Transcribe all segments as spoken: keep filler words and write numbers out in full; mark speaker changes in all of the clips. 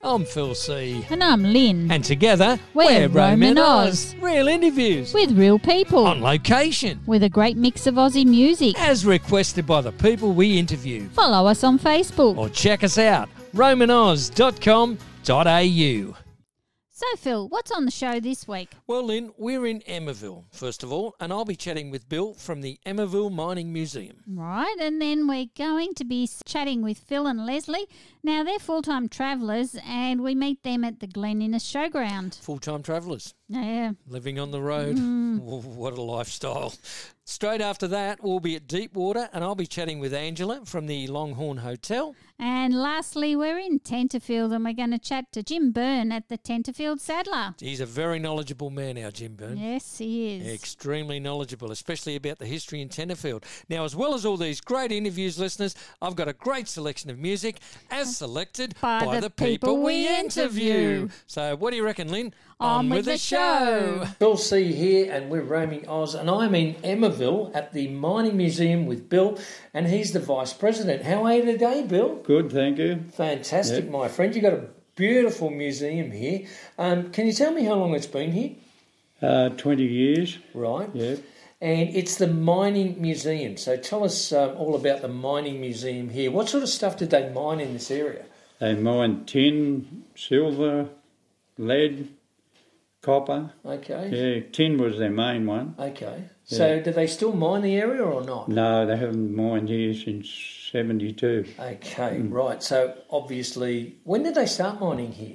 Speaker 1: I'm Phil C.
Speaker 2: And I'm Lynn.
Speaker 1: And together,
Speaker 2: we're,
Speaker 1: we're
Speaker 2: Roman
Speaker 1: Roman
Speaker 2: Oz.
Speaker 1: Oz. Real interviews.
Speaker 2: With real people.
Speaker 1: On location.
Speaker 2: With a great mix of Aussie music.
Speaker 1: As requested by the people we interview.
Speaker 2: Follow us on Facebook.
Speaker 1: Or check us out, roman oz dot com dot a u.
Speaker 2: So, Phil, what's on the show this week?
Speaker 1: Well, Lynn, we're in Emmaville, first of all, and I'll be chatting with Bill from the Emmaville Mining Museum.
Speaker 2: Right, and then we're going to be chatting with Phil and Leslie. Now, they're full-time travellers, and we meet them at the Glen Innes Showground.
Speaker 1: Full-time travellers.
Speaker 2: Yeah.
Speaker 1: Living on the road.
Speaker 2: Mm.
Speaker 1: What a lifestyle. Straight after that, we'll be at Deepwater, and I'll be chatting with Angela from the Longhorn Hotel.
Speaker 2: And lastly, we're in Tenterfield, and we're going to chat to Jim Byrne at the Tenterfield Saddler.
Speaker 1: He's a very knowledgeable man, our Jim Byrne.
Speaker 2: Yes, he is.
Speaker 1: Extremely knowledgeable, especially about the history in Tenterfield. Now, as well as all these great interviews, listeners, I've got a great selection of music as selected
Speaker 2: by,
Speaker 1: by
Speaker 2: the,
Speaker 1: the people,
Speaker 2: people
Speaker 1: we
Speaker 2: we
Speaker 1: interview.
Speaker 2: interview.
Speaker 1: So what do you reckon, Lynn?
Speaker 2: On, On with, with the, the show.
Speaker 1: Phil C here, and we're roaming Oz, and I'm in Emmaville at the Mining Museum with Bill, and he's the Vice President. How are you today, Bill?
Speaker 3: Good, thank you.
Speaker 1: Fantastic,
Speaker 3: Yep.
Speaker 1: my friend. You've got a beautiful museum here. Um, can you tell me how long it's been here?
Speaker 3: Uh, twenty years.
Speaker 1: Right.
Speaker 3: Yeah.
Speaker 1: And it's the Mining Museum. So tell us um, all about the Mining Museum here. What sort of stuff did they mine in this area?
Speaker 3: They mined tin, silver, lead, copper.
Speaker 1: Okay.
Speaker 3: Yeah, tin was their main one.
Speaker 1: Okay. So
Speaker 3: Yeah.
Speaker 1: do they still mine the area or not?
Speaker 3: No, they haven't mined here since seventy-two.
Speaker 1: Okay, right. So obviously, when did they start mining here?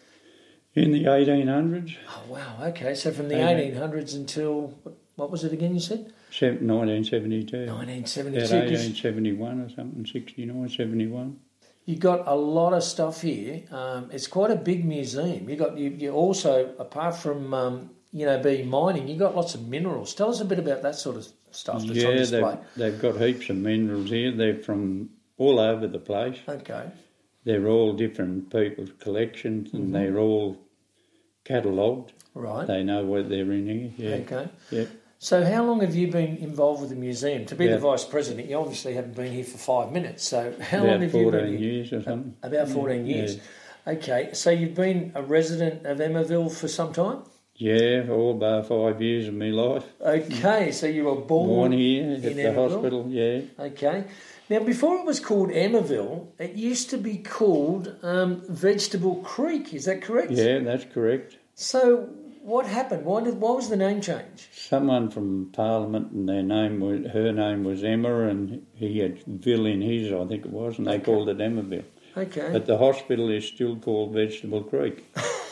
Speaker 3: In the eighteen hundreds,
Speaker 1: Oh, wow. Okay. So from the
Speaker 3: Okay.
Speaker 1: eighteen hundreds until, what- what was it again you said?
Speaker 3: se- nineteen seventy-two.
Speaker 1: nineteen
Speaker 3: About
Speaker 1: seventy-two. 'cause
Speaker 3: eighteen seventy-one or something, sixty-nine, seventy-one.
Speaker 1: You got a lot of stuff here. Um, it's quite a big museum. You got you, you also, apart from um, you know being mining, you got lots of minerals. Tell us a bit about that sort of stuff that's on
Speaker 3: Yeah,
Speaker 1: display.
Speaker 3: they've, they've got heaps of minerals here. They're from all over the place.
Speaker 1: Okay.
Speaker 3: They're all different people's collections, and
Speaker 1: Mm-hmm.
Speaker 3: they're all catalogued.
Speaker 1: Right.
Speaker 3: They know what they're in here. Yeah.
Speaker 1: Okay.
Speaker 3: Yeah.
Speaker 1: So how long have you been involved with the museum? To be
Speaker 3: Yeah.
Speaker 1: the vice president, you obviously haven't been here for five minutes. So how
Speaker 3: About
Speaker 1: long have you been
Speaker 3: fourteen
Speaker 1: here?
Speaker 3: years or something.
Speaker 1: About fourteen
Speaker 3: Yeah.
Speaker 1: years. Okay. So you've been a resident of Emmaville for some time?
Speaker 3: Yeah, all about five years of my life.
Speaker 1: Okay. So you were born,
Speaker 3: Born here
Speaker 1: in
Speaker 3: at the
Speaker 1: Emmaville?
Speaker 3: hospital, yeah.
Speaker 1: Okay. Now, before it was called Emmaville, it used to be called um, Vegetable Creek. Is that correct?
Speaker 3: Yeah, that's correct.
Speaker 1: So what happened? Why did? Why was the name change?
Speaker 3: Someone from Parliament, and their name was, her name was Emma, and he had Ville in his, I think it was, and they
Speaker 1: Okay.
Speaker 3: called it Emmaville.
Speaker 1: Okay.
Speaker 3: But the hospital is still called Vegetable Creek.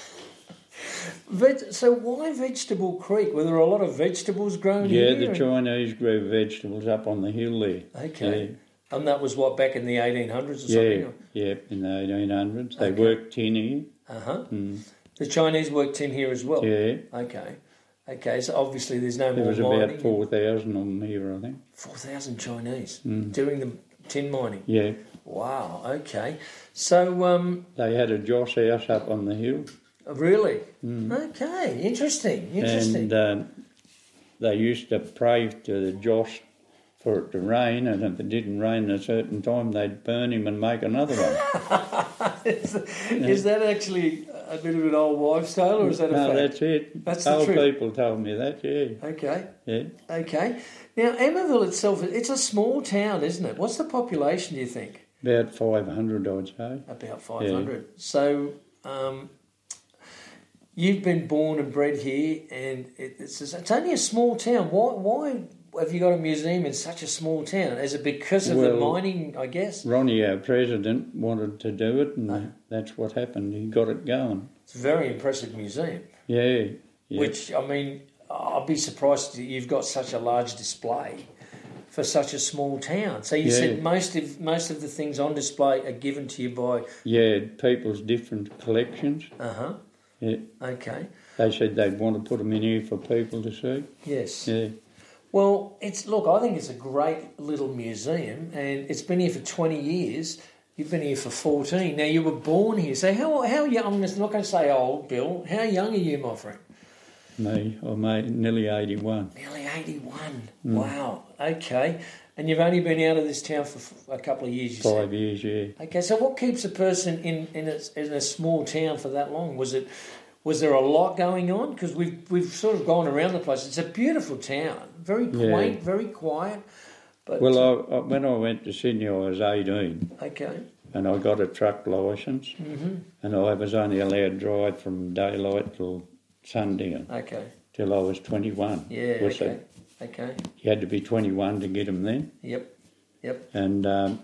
Speaker 1: Veg- so why Vegetable Creek? Were there a lot of vegetables grown
Speaker 3: Yeah,
Speaker 1: here?
Speaker 3: the
Speaker 1: and-
Speaker 3: Chinese grew vegetables up on the hill there.
Speaker 1: Okay. And that was what, back in the eighteen hundreds or
Speaker 3: Yeah,
Speaker 1: something?
Speaker 3: yeah, yeah, in the eighteen hundreds. They
Speaker 1: Okay.
Speaker 3: worked tin here.
Speaker 1: Uh-huh.
Speaker 3: Mm.
Speaker 1: The Chinese worked in here as well?
Speaker 3: Yeah,
Speaker 1: Okay. Okay, so obviously there's no
Speaker 3: there
Speaker 1: more
Speaker 3: was
Speaker 1: mining.
Speaker 3: about four thousand of them here, I think.
Speaker 1: four thousand Chinese
Speaker 3: Mm.
Speaker 1: doing the tin mining.
Speaker 3: Yeah,
Speaker 1: Wow, okay. So, um,
Speaker 3: they had a Joss house up on the hill,
Speaker 1: really?
Speaker 3: Mm.
Speaker 1: Okay, interesting, interesting.
Speaker 3: and um, they used to pray to the Joss for it to rain, and if it didn't rain at a certain time, they'd burn him and make another one.
Speaker 1: is, is that actually a bit of an old wives' tale, or is that a
Speaker 3: No,
Speaker 1: fact?
Speaker 3: that's it.
Speaker 1: That's the
Speaker 3: Old
Speaker 1: truth.
Speaker 3: people told me that, yeah.
Speaker 1: Okay,
Speaker 3: Yeah.
Speaker 1: okay. Now, Emmaville itself, it's a small town, isn't it? What's the population, do you think?
Speaker 3: About five hundred, I'd say.
Speaker 1: About five hundred. So, um, you've been born and bred here, and it, it's it's only a small town. Why why have you got a museum in such a small town? Is it because of the
Speaker 3: Well,
Speaker 1: mining, I guess?
Speaker 3: Ronnie, our president, wanted to do it, and
Speaker 1: Oh.
Speaker 3: that's what happened. He got it going.
Speaker 1: It's a very impressive museum,
Speaker 3: Yeah. yeah.
Speaker 1: which, I mean, I'd be surprised that you've got such a large display for such a small town. So you
Speaker 3: Yeah.
Speaker 1: said most of most of the things on display are given to you by...
Speaker 3: Yeah, people's different collections.
Speaker 1: Uh-huh.
Speaker 3: Yeah.
Speaker 1: Okay.
Speaker 3: They said they'd want to put them in here for people to see.
Speaker 1: Yes.
Speaker 3: Yeah.
Speaker 1: Well, it's look, I think it's a great little museum, and it's been here for twenty years. You've been here for fourteen. Now, you were born here. So how how young, I'm not going to say old, Bill, how young are you, my friend?
Speaker 3: Me, I'm eight- nearly eighty-one.
Speaker 1: Nearly eighty-one.
Speaker 3: Mm.
Speaker 1: Wow. Okay. And you've only been out of this town for f- a couple of years, you
Speaker 3: Five
Speaker 1: said?
Speaker 3: years, yeah.
Speaker 1: Okay, so what keeps a person in, in, a, in a small town for that long? Was it was there a lot going on? Because we've, we've sort of gone around the place. It's a beautiful town, very quaint,
Speaker 3: Yeah.
Speaker 1: very quiet. But
Speaker 3: Well, I, I, when I went to Sydney, I was eighteen,
Speaker 1: Okay.
Speaker 3: and I got a truck licence,
Speaker 1: Mm-hmm.
Speaker 3: and I was only allowed to drive from daylight till sundown,
Speaker 1: Okay.
Speaker 3: till I was twenty-one.
Speaker 1: Yeah,
Speaker 3: Was
Speaker 1: okay.
Speaker 3: it?
Speaker 1: Okay.
Speaker 3: You had to be twenty-one to get them then.
Speaker 1: Yep. Yep.
Speaker 3: And um,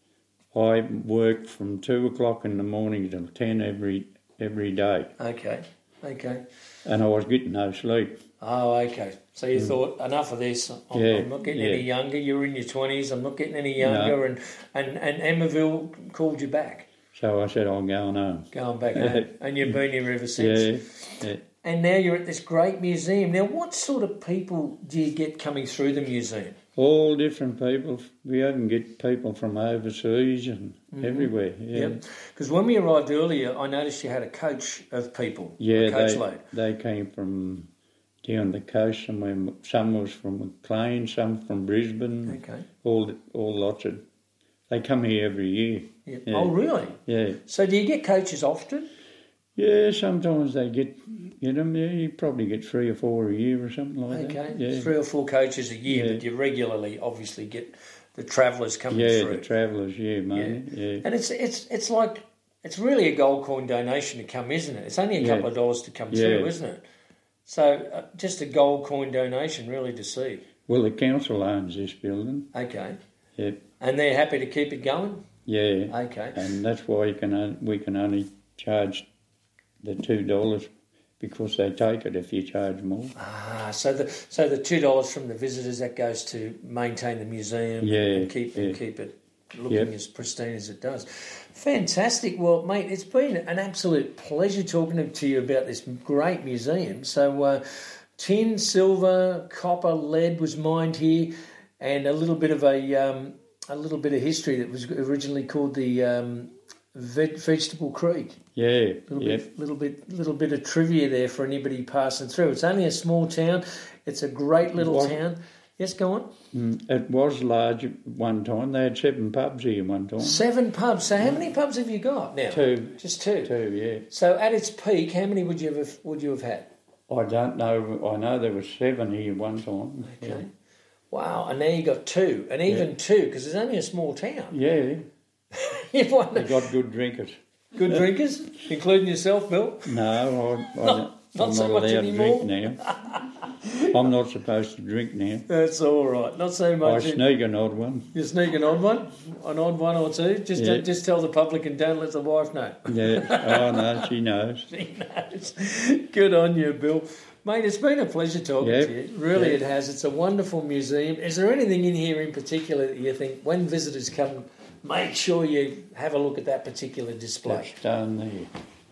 Speaker 3: I worked from two o'clock in the morning till ten every every day,
Speaker 1: Okay. Okay.
Speaker 3: and I was getting no sleep.
Speaker 1: Oh, okay. So you thought, enough of this. I'm,
Speaker 3: Yeah,
Speaker 1: I'm not getting
Speaker 3: yeah.
Speaker 1: any younger. You're in your twenties. I'm not getting any younger. And, and, and Emmaville called you back,
Speaker 3: So I said, I'm going home.
Speaker 1: going back home. And you've been here ever since.
Speaker 3: Yeah, yeah.
Speaker 1: And now you're at this great museum. Now, what sort of people do you get coming through the museum?
Speaker 3: All different people. We even get people from overseas and everywhere. Yeah,
Speaker 1: Yep. Because when we arrived earlier, I noticed you had a coach of people.
Speaker 3: yeah.
Speaker 1: A coach
Speaker 3: They
Speaker 1: load.
Speaker 3: they came from down the coast. Somewhere. Some was from McLean, some from Brisbane.
Speaker 1: Okay.
Speaker 3: All all lots of. They come here every year.
Speaker 1: Yep.
Speaker 3: Yeah.
Speaker 1: Oh, really?
Speaker 3: Yeah,
Speaker 1: So do you get coaches often?
Speaker 3: yeah. Sometimes they get get them. Yeah, you probably get three or four a year or something like
Speaker 1: Okay.
Speaker 3: that. Yeah,
Speaker 1: Three or four coaches a year,
Speaker 3: Yeah.
Speaker 1: but you regularly obviously get the travellers coming
Speaker 3: yeah.
Speaker 1: through.
Speaker 3: The travellers. Yeah, mate. Yeah.
Speaker 1: And it's it's it's like it's really a gold coin donation to come, isn't it? It's only a
Speaker 3: Yeah.
Speaker 1: couple of dollars to come
Speaker 3: Yeah.
Speaker 1: through, isn't it? So uh, just a gold coin donation, really, to see.
Speaker 3: Well, the council owns this building.
Speaker 1: Okay.
Speaker 3: Yeah,
Speaker 1: And they're happy to keep it going.
Speaker 3: yeah.
Speaker 1: Okay.
Speaker 3: And that's why you can on- we can only charge the two dollars because they take it if you charge more.
Speaker 1: Ah, so the so the two dollars from the visitors that goes to maintain the museum
Speaker 3: Yeah,
Speaker 1: and keep and
Speaker 3: yeah.
Speaker 1: keep it looking
Speaker 3: Yep.
Speaker 1: as pristine as it does. Fantastic. Well, mate, it's been an absolute pleasure talking to you about this great museum. So, uh, tin, silver, copper, lead was mined here, and a little bit of a um, a little bit of history that was originally called the um, Veg- Vegetable Creek.
Speaker 3: Yeah,
Speaker 1: Little
Speaker 3: yeah.
Speaker 1: bit, little bit, little bit of trivia there for anybody passing through. It's only a small town. It's a great little
Speaker 3: What?
Speaker 1: town. Yes, go on.
Speaker 3: Mm, it was large at one time. They had seven pubs here one time.
Speaker 1: Seven pubs. So how many pubs have you got now?
Speaker 3: Two.
Speaker 1: Just two.
Speaker 3: Two, yeah.
Speaker 1: So at its peak, how many would you have would you have had?
Speaker 3: I don't know. I know there was seven here one time.
Speaker 1: Okay. Wow. And now you got two, and even two because it's only a small town.
Speaker 3: Yeah,
Speaker 1: You've won
Speaker 3: they got good drinkers.
Speaker 1: good drinkers, including yourself, Bill.
Speaker 3: No, I, I,
Speaker 1: Not- not
Speaker 3: I'm
Speaker 1: so
Speaker 3: not
Speaker 1: much
Speaker 3: allowed
Speaker 1: anymore.
Speaker 3: to drink now. I'm not supposed to drink now.
Speaker 1: That's all right. Not so
Speaker 3: I
Speaker 1: much.
Speaker 3: sneak an odd one.
Speaker 1: You sneak an odd one, an odd one or two. Just
Speaker 3: Yeah.
Speaker 1: just tell the public and don't let the wife know.
Speaker 3: Yeah. Oh no, she knows.
Speaker 1: She knows. Good on you, Bill. Mate, it's been a pleasure talking
Speaker 3: Yep.
Speaker 1: to you. Really,
Speaker 3: Yep.
Speaker 1: it has. It's a wonderful museum. Is there anything in here in particular that you think, when visitors come, make sure you have a look at that particular display?
Speaker 3: That stone there.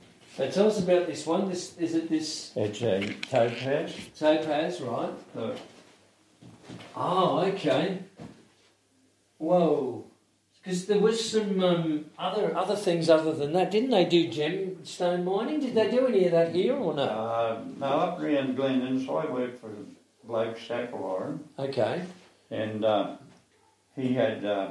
Speaker 1: So tell us about this one. This is it. This
Speaker 3: It's a topaz.
Speaker 1: topaz, right?
Speaker 3: Look.
Speaker 1: Oh, okay. Whoa. Because there was some um, other other things other than that. Didn't they do gemstone mining? Did they do any of that here or no?
Speaker 3: Uh, no, up around Glennon's, I worked for a bloke, Sackle Iron,
Speaker 1: Okay.
Speaker 3: and uh, he had uh,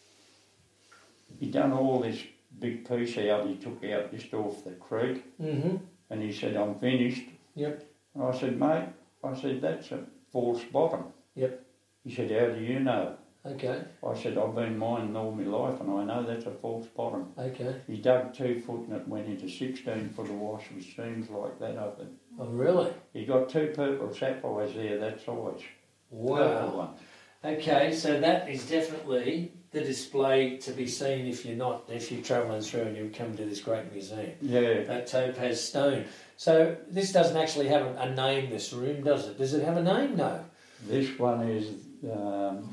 Speaker 3: he done all this big piece out he took out just off the creek,
Speaker 1: Mm-hmm.
Speaker 3: and he said, I'm finished.
Speaker 1: Yep.
Speaker 3: And I said, mate, I said, that's a false bottom.
Speaker 1: Yep.
Speaker 3: He said, how do you know?
Speaker 1: Okay.
Speaker 3: I said, I've been mining all my life and I know that's a false bottom.
Speaker 1: Okay.
Speaker 3: He dug two foot and it went into sixteen foot of wash with seams like that up it.
Speaker 1: Oh, really?
Speaker 3: He got two purple sapphires there that size. Purple
Speaker 1: Wow.
Speaker 3: ones.
Speaker 1: Okay, so that is definitely the display to be seen if you're not, if you're travelling through and you come to this great museum.
Speaker 3: Yeah.
Speaker 1: That topaz stone. So this doesn't actually have a, a name, this room, does it? Does it have a name? No.
Speaker 3: This one is, um,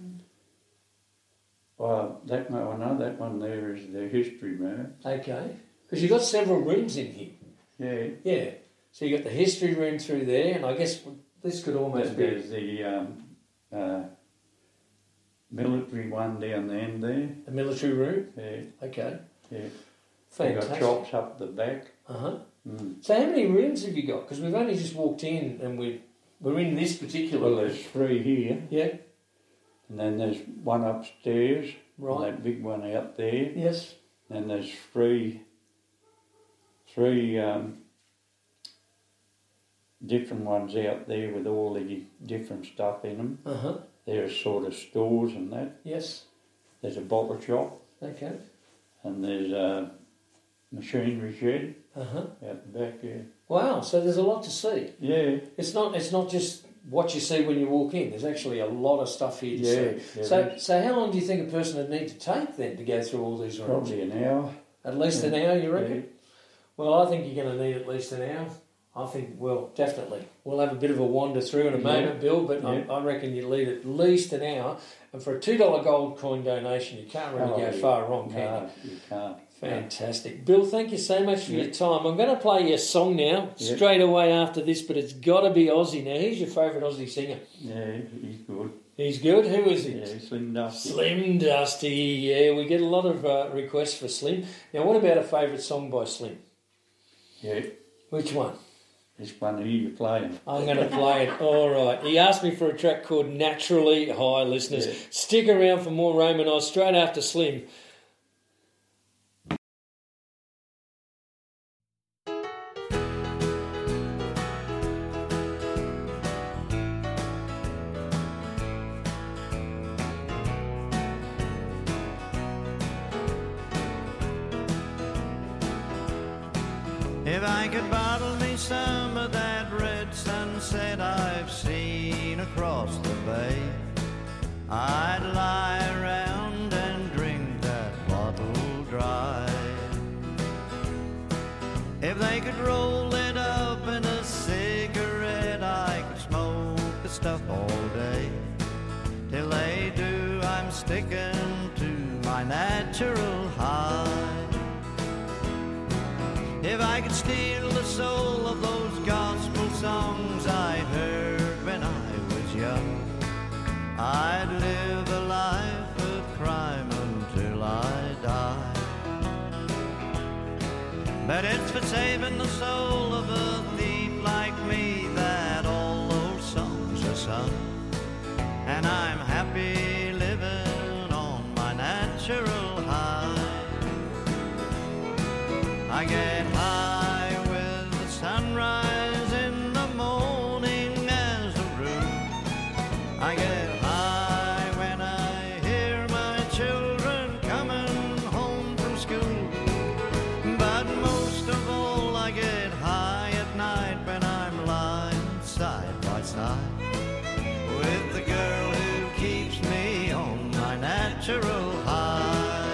Speaker 3: well, that one, I know that one there is the history room.
Speaker 1: Okay. Because you've got several rooms in here.
Speaker 3: Yeah.
Speaker 1: Yeah. So you got the history room through there, and I guess this could almost be...
Speaker 3: There's the um, uh, military one down the end there.
Speaker 1: A military room?
Speaker 3: Yeah.
Speaker 1: Okay.
Speaker 3: Yeah. They got
Speaker 1: Fantastic.
Speaker 3: chops up the back.
Speaker 1: Uh-huh.
Speaker 3: Mm.
Speaker 1: So how many rooms have you got? Because we've only just walked in and we we're in this particular
Speaker 3: Well,
Speaker 1: room.
Speaker 3: there's three here.
Speaker 1: Yeah.
Speaker 3: And then there's one upstairs,
Speaker 1: Right.
Speaker 3: that big one out there.
Speaker 1: Yes.
Speaker 3: And there's three, three um, different ones out there with all the different stuff in them.
Speaker 1: Uh-huh.
Speaker 3: There's sort of stores and that.
Speaker 1: Yes.
Speaker 3: There's a bottle shop.
Speaker 1: Okay.
Speaker 3: And there's a machinery shed
Speaker 1: Uh-huh.
Speaker 3: out the back, yeah.
Speaker 1: Wow, so there's a lot to see.
Speaker 3: Yeah.
Speaker 1: It's not it's not just what you see when you walk in. There's actually a lot of stuff here to
Speaker 3: Yeah,
Speaker 1: see.
Speaker 3: there
Speaker 1: So
Speaker 3: is.
Speaker 1: so how long do you think a person would need to take then to go through all these rooms?
Speaker 3: Probably an hour.
Speaker 1: At least an hour, you reckon?
Speaker 3: Yeah.
Speaker 1: Well, I think you're going to need at least an hour. I think, well, definitely. We'll have a bit of a wander through in a
Speaker 3: Yeah.
Speaker 1: moment, Bill, but
Speaker 3: Yeah.
Speaker 1: I, I reckon you need at least an hour. And for a two dollar gold coin donation, you can't really
Speaker 3: Oh,
Speaker 1: go
Speaker 3: yeah.
Speaker 1: far wrong, can
Speaker 3: No, you can't.
Speaker 1: you? Fantastic. Bill, thank you so much for
Speaker 3: Yeah.
Speaker 1: your time. I'm going to play you a song now,
Speaker 3: Yeah.
Speaker 1: straight away after this, but it's got to be Aussie. Now, who's your favourite Aussie singer?
Speaker 3: Yeah, he's good.
Speaker 1: He's good. Who is he?
Speaker 3: Yeah, Slim Dusty.
Speaker 1: Slim Dusty. Yeah, we get a lot of uh, requests for Slim. Now, what about a favourite song by Slim?
Speaker 3: Yeah,
Speaker 1: Which one?
Speaker 3: this one here you're playing.
Speaker 1: I'm going to play it. All right. He asked me for a track called Naturally High, listeners.
Speaker 3: Yeah.
Speaker 1: Stick around for more Roman Oz straight after Slim.
Speaker 4: If I could bottle me some of that red sunset I've seen across the bay, I'd lie around and drink that bottle dry. If they could roll it up in a cigarette, I could smoke the stuff all day. Till they do, I'm sticking to my natural high. If I could steal the soul of those gospel songs I heard when I was young, I'd live a life of crime until I die. But it's for saving the soul of a thief like me that all those songs are sung. And I'm happy living on my natural high. I get high with the sunrise in the morning as a rule. I get high when I hear my children coming home from school. But most of all I get high at night when I'm lying side by side with the girl who keeps me on my natural high.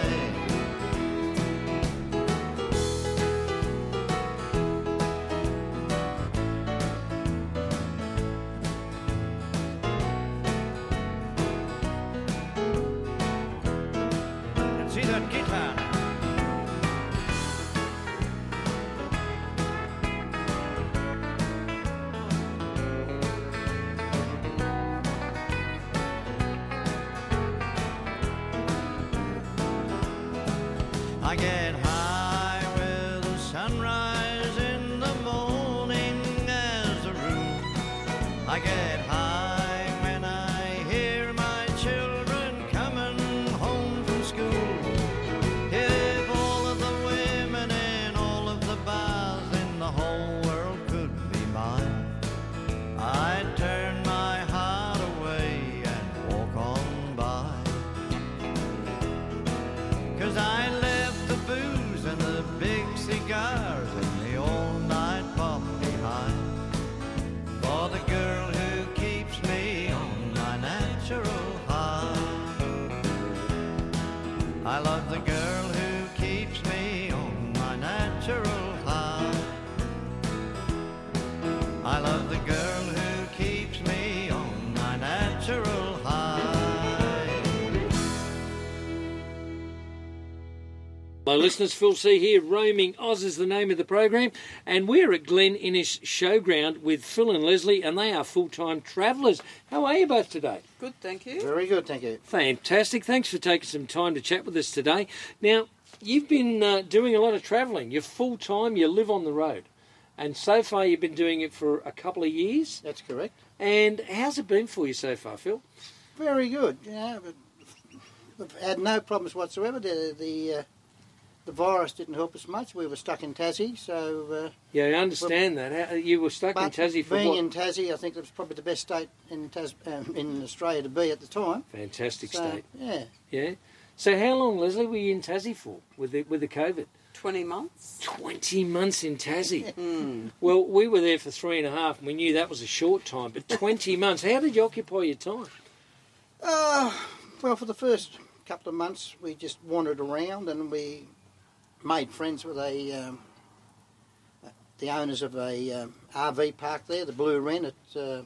Speaker 4: See that guitar? I get high with the sunrise in the morning as a rule. I get high when I hear my children coming home from school. If all of the women in all of the bars in the whole world could be mine, I'd turn my heart away and walk on by. 'Cause I left the booze and the big cigars and the all-night pop behind for the girl who keeps me on my natural high. I love the girl who keeps me on my natural high. I love the girl who keeps me on my natural high.
Speaker 1: Hello listeners, Phil C here, Roaming Oz is the name of the program, and we're at Glen Innes Showground with Phil and Leslie, and they are full-time travellers. How are you both today?
Speaker 5: Good, thank you.
Speaker 6: Very good, thank you.
Speaker 1: Fantastic. Thanks for taking some time to chat with us today. Now, you've been uh, doing a lot of travelling. You're full-time, you live on the road, and so far you've been doing it for a couple of years.
Speaker 6: That's correct.
Speaker 1: And how's it been for you so far, Phil?
Speaker 5: very good. You know, but we've had no problems whatsoever. The the, uh, the virus didn't help us much. We were stuck in Tassie, so. Uh,
Speaker 1: Yeah, I understand that. How, you were stuck in
Speaker 5: but
Speaker 1: Tassie for
Speaker 5: being
Speaker 1: what?
Speaker 5: in Tassie, I think it was probably the best state in Tas- um, in Australia to be at the time.
Speaker 1: Fantastic
Speaker 5: So,
Speaker 1: state.
Speaker 5: yeah.
Speaker 1: Yeah. So how long, Leslie, were you in Tassie for with the with the COVID?
Speaker 6: twenty months.
Speaker 1: Twenty months in Tassie.
Speaker 6: Mm.
Speaker 1: Well, we were there for three and a half, and we knew that was a short time. But twenty months. How did you occupy your time?
Speaker 5: Uh, well, for the first couple of months, we just wandered around and we made friends with a um, the owners of a um, R V park there, the Blue Wren at uh,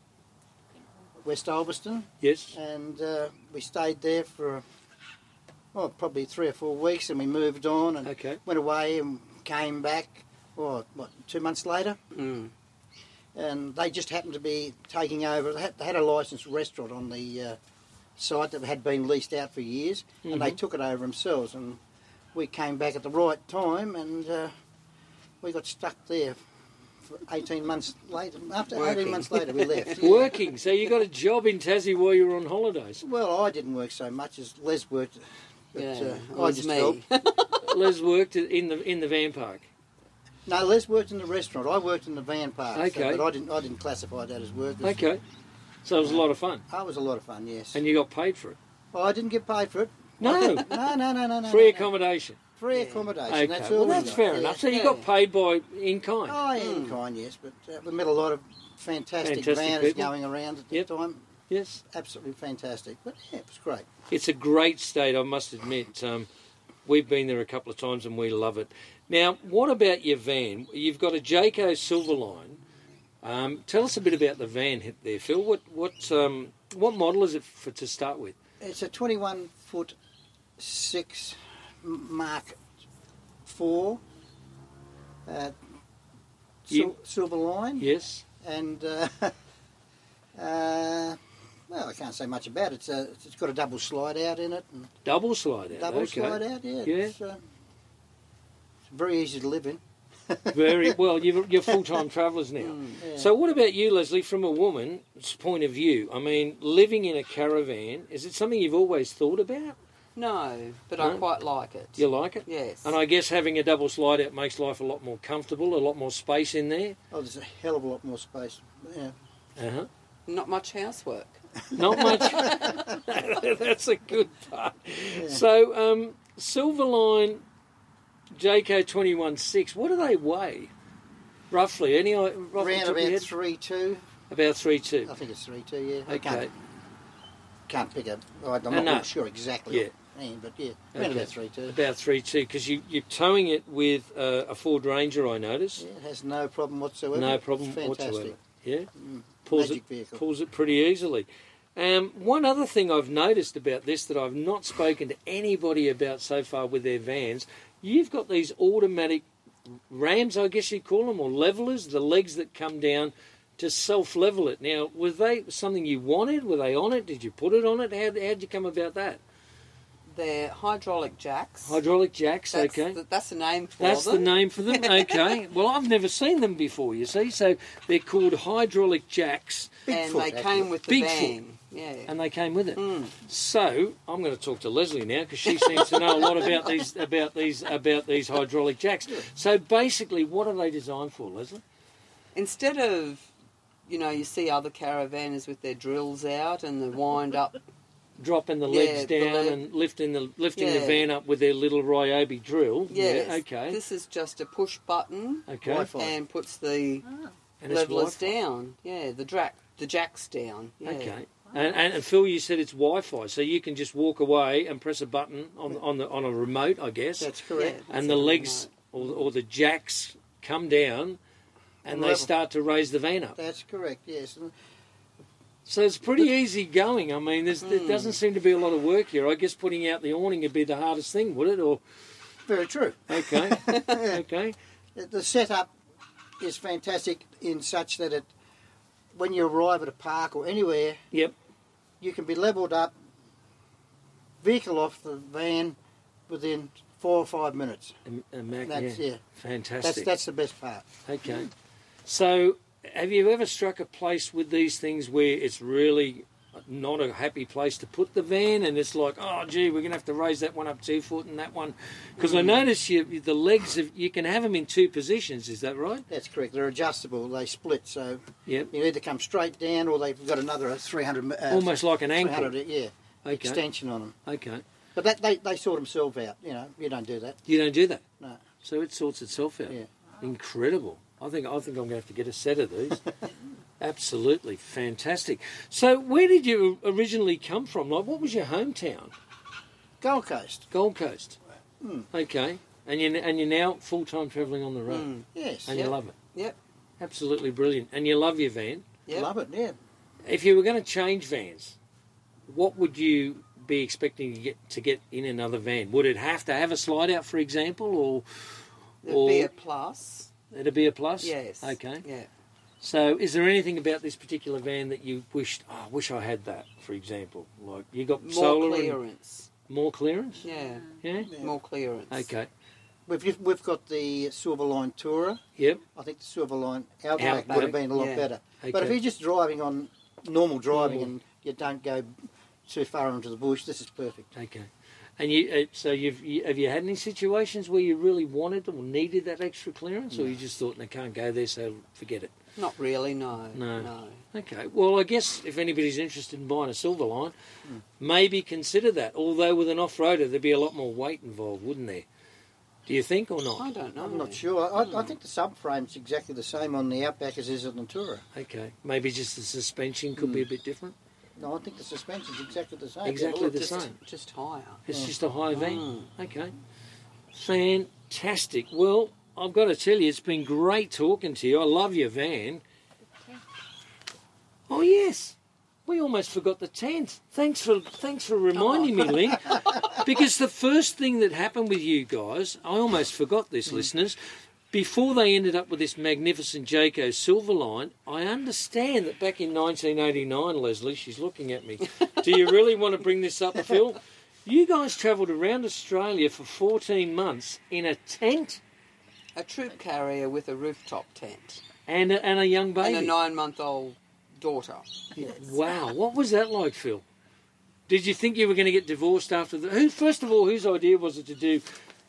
Speaker 5: West Ulverston,
Speaker 1: Yes.
Speaker 5: and uh, we stayed there for well, probably three or four weeks, and we moved on and
Speaker 1: Okay.
Speaker 5: went away and came back. Well, what, two months later,
Speaker 6: Mm.
Speaker 5: and they just happened to be taking over. They had, they had a licensed restaurant on the uh, site that had been leased out for years, and they
Speaker 1: Mhm.
Speaker 5: took it over themselves. And we came back at the right time, and uh, we got stuck there for eighteen months later. After
Speaker 6: Working.
Speaker 5: eighteen months later, we left.
Speaker 1: Working. So you got a job in Tassie while you were on holidays.
Speaker 5: Well, I didn't work so much as Les worked, but
Speaker 6: Yeah,
Speaker 5: uh,
Speaker 6: it
Speaker 5: I
Speaker 6: was
Speaker 5: just
Speaker 6: me.
Speaker 5: helped.
Speaker 1: Les worked in the in the van park.
Speaker 5: No, Les worked in the restaurant. I worked in the van park. so-
Speaker 1: Okay.
Speaker 5: but I didn't. I didn't classify that as work. It's-
Speaker 1: Okay. So it was a lot of fun,
Speaker 5: That was a lot of fun. Yes.
Speaker 1: and you got paid for it.
Speaker 5: Well, I didn't get paid for it.
Speaker 1: No.
Speaker 5: No, no, no, no, no.
Speaker 1: Free
Speaker 5: no, no.
Speaker 1: accommodation.
Speaker 5: Free
Speaker 6: Yeah.
Speaker 5: accommodation.
Speaker 1: Okay.
Speaker 5: That's
Speaker 1: Well,
Speaker 5: all we
Speaker 1: that's
Speaker 5: got,
Speaker 1: fair
Speaker 5: yeah.
Speaker 1: enough. So you
Speaker 6: Yeah.
Speaker 1: got paid by in kind.
Speaker 5: Oh, yeah, in
Speaker 6: Mm.
Speaker 5: kind, yes, but uh, we met a lot of fantastic,
Speaker 1: Fantastic
Speaker 5: vans
Speaker 1: people.
Speaker 5: going around at the
Speaker 1: Yep.
Speaker 5: time.
Speaker 1: Yes.
Speaker 5: Absolutely fantastic. But yeah, it was great.
Speaker 1: It's a great state, I must admit. Um, we've been there a couple of times and we love it. Now, what about your van? You've got a Jayco Silverline. Um, tell us a bit about the van hit there, Phil. What what um, what model is it for to start with?
Speaker 5: It's a twenty-one foot six Mark four uh,
Speaker 1: You-
Speaker 5: sil- silver line,
Speaker 1: Yes.
Speaker 5: and uh, uh, well, I can't say much about it. It's, a, it's got a double slide out in it, and
Speaker 1: Double slide out.
Speaker 5: double
Speaker 1: okay.
Speaker 5: slide out. Yeah,
Speaker 1: Yeah.
Speaker 5: It's, uh, it's very easy to live in.
Speaker 1: Very well. You're, you're full-time travellers now.
Speaker 5: Yeah.
Speaker 1: So what about you, Leslie, from a woman's point of view? I mean, living in a caravan, is it something you've always thought about?
Speaker 6: No, but
Speaker 1: No?
Speaker 6: I quite like it.
Speaker 1: You like it?
Speaker 6: Yes.
Speaker 1: And I guess having a double slide out makes life a lot more comfortable, a lot more space in there.
Speaker 5: Oh, there's a hell of a lot more space. Yeah.
Speaker 1: Uh-huh.
Speaker 6: Not much housework.
Speaker 1: Not much. That's a good part. So, um, Silverline Jayco twenty-one six, what do they weigh? Roughly? Any i- roughly
Speaker 5: Around
Speaker 1: top of your
Speaker 5: about
Speaker 1: head?
Speaker 5: three two.
Speaker 1: About three two.
Speaker 5: I think it's three two. Yeah. I
Speaker 1: Okay.
Speaker 5: can't, can't pick a. I'm
Speaker 1: No,
Speaker 5: not
Speaker 1: no.
Speaker 5: really sure exactly.
Speaker 1: Yeah.
Speaker 5: offhand, but yeah, around
Speaker 1: Okay.
Speaker 5: about three two.
Speaker 1: About three two, because you, you're towing it with uh, a Ford Ranger, I notice.
Speaker 5: Yeah, it has no problem whatsoever.
Speaker 1: No
Speaker 5: It's
Speaker 1: problem
Speaker 5: fantastic.
Speaker 1: whatsoever. Yeah?
Speaker 5: Mm,
Speaker 1: Pulls
Speaker 5: magic
Speaker 1: it,
Speaker 5: vehicle.
Speaker 1: pulls it pretty easily. Um, one other thing I've noticed about this that I've not spoken to anybody about so far with their vans, you've got these automatic rams, I guess you call them, or levelers, the legs that come down to self-level it. Now, were they something you wanted? Were they on it? Did you put it on it? How how'd you come about that?
Speaker 6: They're hydraulic jacks.
Speaker 1: Hydraulic jacks,
Speaker 6: That's
Speaker 1: okay.
Speaker 6: the, that's the name for
Speaker 1: That's
Speaker 6: them.
Speaker 1: the name for them, okay. Well, I've never seen them before, you see. So they're called hydraulic jacks,
Speaker 6: and
Speaker 5: Bigfoot,
Speaker 6: they
Speaker 5: actually.
Speaker 6: came with the
Speaker 1: Bigfoot.
Speaker 6: van. Yeah.
Speaker 1: and they came with it.
Speaker 6: Mm.
Speaker 1: So I'm going to talk to Leslie now because she seems to know a lot about these about these about these hydraulic jacks. So basically, what are they designed for, Leslie?
Speaker 6: Instead of, you know, you see other caravanners with their drills out and the wind up.
Speaker 1: Dropping the
Speaker 6: Yeah,
Speaker 1: legs
Speaker 6: the
Speaker 1: down
Speaker 6: leg-
Speaker 1: and lifting the lifting the
Speaker 6: Yeah.
Speaker 1: van up with their little Ryobi drill.
Speaker 6: Yes.
Speaker 1: Yeah, okay.
Speaker 6: This is just a push button
Speaker 1: Okay.
Speaker 5: Wi-Fi.
Speaker 6: and puts the
Speaker 1: And it's
Speaker 6: levelers
Speaker 1: Wi-Fi.
Speaker 6: down. Yeah, the jack, the jacks down. Yeah.
Speaker 1: Okay. And, and, and Phil, you said it's Wi-Fi, so you can just walk away and press a button on on the on a remote, I guess.
Speaker 5: That's
Speaker 6: Yeah,
Speaker 5: correct.
Speaker 6: that's
Speaker 1: and the
Speaker 6: a
Speaker 1: legs or, or the jacks come down, and they
Speaker 5: Level.
Speaker 1: start to raise the van up.
Speaker 5: That's correct. Yes. And
Speaker 1: So it's pretty easy going. I mean, there's, there doesn't seem to be a lot of work here. I guess putting out the awning would be the hardest thing, would it? Or
Speaker 5: very true.
Speaker 1: okay, okay,
Speaker 5: The setup is fantastic in such that it, when you arrive at a park or anywhere,
Speaker 1: yep.
Speaker 5: you can be levelled up, vehicle off the van within four or five minutes.
Speaker 1: And, and Mac,
Speaker 5: That's
Speaker 1: yeah,
Speaker 5: yeah.
Speaker 1: fantastic.
Speaker 5: That's that's the best part.
Speaker 1: Okay. So, have you ever struck a place with these things where it's really not a happy place to put the van, and it's like, oh, gee, we're going to have to raise that one up two foot and that one. Because I notice you, the legs, of, you can have them in two positions, is that right?
Speaker 5: That's correct. They're adjustable. They split, so
Speaker 1: Yep.
Speaker 5: you either come straight down or they've got another three hundred... Uh,
Speaker 1: Almost like an ankle.
Speaker 5: three hundred, yeah,
Speaker 1: Okay.
Speaker 5: extension on them.
Speaker 1: Okay.
Speaker 5: But that they, they sort themselves out, you know. You don't do that.
Speaker 1: You don't do that?
Speaker 5: No.
Speaker 1: So it sorts itself out.
Speaker 5: Yeah.
Speaker 1: Incredible. I think I think I'm going to have to get a set of these. Absolutely fantastic. So where did you originally come from? Like, what was your hometown?
Speaker 5: Gold Coast.
Speaker 1: Gold Coast.
Speaker 5: Mm.
Speaker 1: Okay. And you and you're now full time travelling on the road,
Speaker 6: Mm.
Speaker 5: Yes.
Speaker 1: and
Speaker 6: Yep.
Speaker 1: you love it.
Speaker 6: Yep.
Speaker 1: Absolutely brilliant. And you love your van.
Speaker 6: Yep.
Speaker 5: Love it, yeah.
Speaker 1: If you were going to change vans, what would you be expecting to get to get in another van? Would it have to have a slide out, for example, or
Speaker 6: It'd be
Speaker 1: or
Speaker 6: a plus.
Speaker 1: it'd be a plus?
Speaker 6: Yes.
Speaker 1: Okay.
Speaker 6: Yeah.
Speaker 1: So, is there anything about this particular van that you wished? Oh, I wish I had that. For example, like you got
Speaker 6: More
Speaker 1: solar
Speaker 6: clearance.
Speaker 1: and more clearance.
Speaker 6: Yeah.
Speaker 1: Yeah.
Speaker 5: Yeah.
Speaker 6: More clearance.
Speaker 1: Okay.
Speaker 5: We've we've got the Silverline Tourer.
Speaker 1: Yep.
Speaker 5: I think the Silverline Outback
Speaker 1: Outback,
Speaker 5: would have been a lot
Speaker 6: yeah.
Speaker 5: better.
Speaker 1: Okay.
Speaker 5: But if you're just driving on normal driving
Speaker 1: Normal.
Speaker 5: and you don't go too far into the bush, this is perfect.
Speaker 1: Okay. And you, uh, so you've you, have you had any situations where you really wanted or needed that extra clearance, or you just thought, "No, can't go there, so forget it."
Speaker 6: Not really, no.
Speaker 1: No.
Speaker 6: No.
Speaker 1: Okay. Well, I guess if anybody's interested in buying a Silverline, maybe consider that. Although with an off-roader, there'd be a lot more weight involved, wouldn't there? Do you think or
Speaker 6: I
Speaker 1: not?
Speaker 6: don't know.
Speaker 5: I'm not sure. I, I think the subframe's exactly the same on the Outback as is on the Tourer.
Speaker 1: Okay. Maybe just the suspension could be a bit different.
Speaker 5: No, I think the suspension's exactly the same.
Speaker 1: Exactly the
Speaker 6: just,
Speaker 1: same.
Speaker 6: Just higher.
Speaker 1: It's just a high van.
Speaker 6: Mm.
Speaker 1: Okay. Fantastic. Well, I've got to tell you, it's been great talking to you. I love your van. Oh, yes. We almost forgot the tent. Thanks for thanks for reminding me, Lynn. Because the first thing that happened with you guys, I almost forgot this, listeners, before they ended up with this magnificent Jayco Silverline, I understand that back in nineteen eighty-nine, Leslie, she's looking at me. Do you really want to bring this up, Phil? You guys travelled around Australia for fourteen months in a tent
Speaker 6: A troop carrier with a rooftop tent.
Speaker 1: and a, and a young baby.
Speaker 6: And a nine-month-old daughter.
Speaker 1: Wow, what was that like, Phil? Did you think you were going to get divorced after the... Who, first of all, whose idea was it to do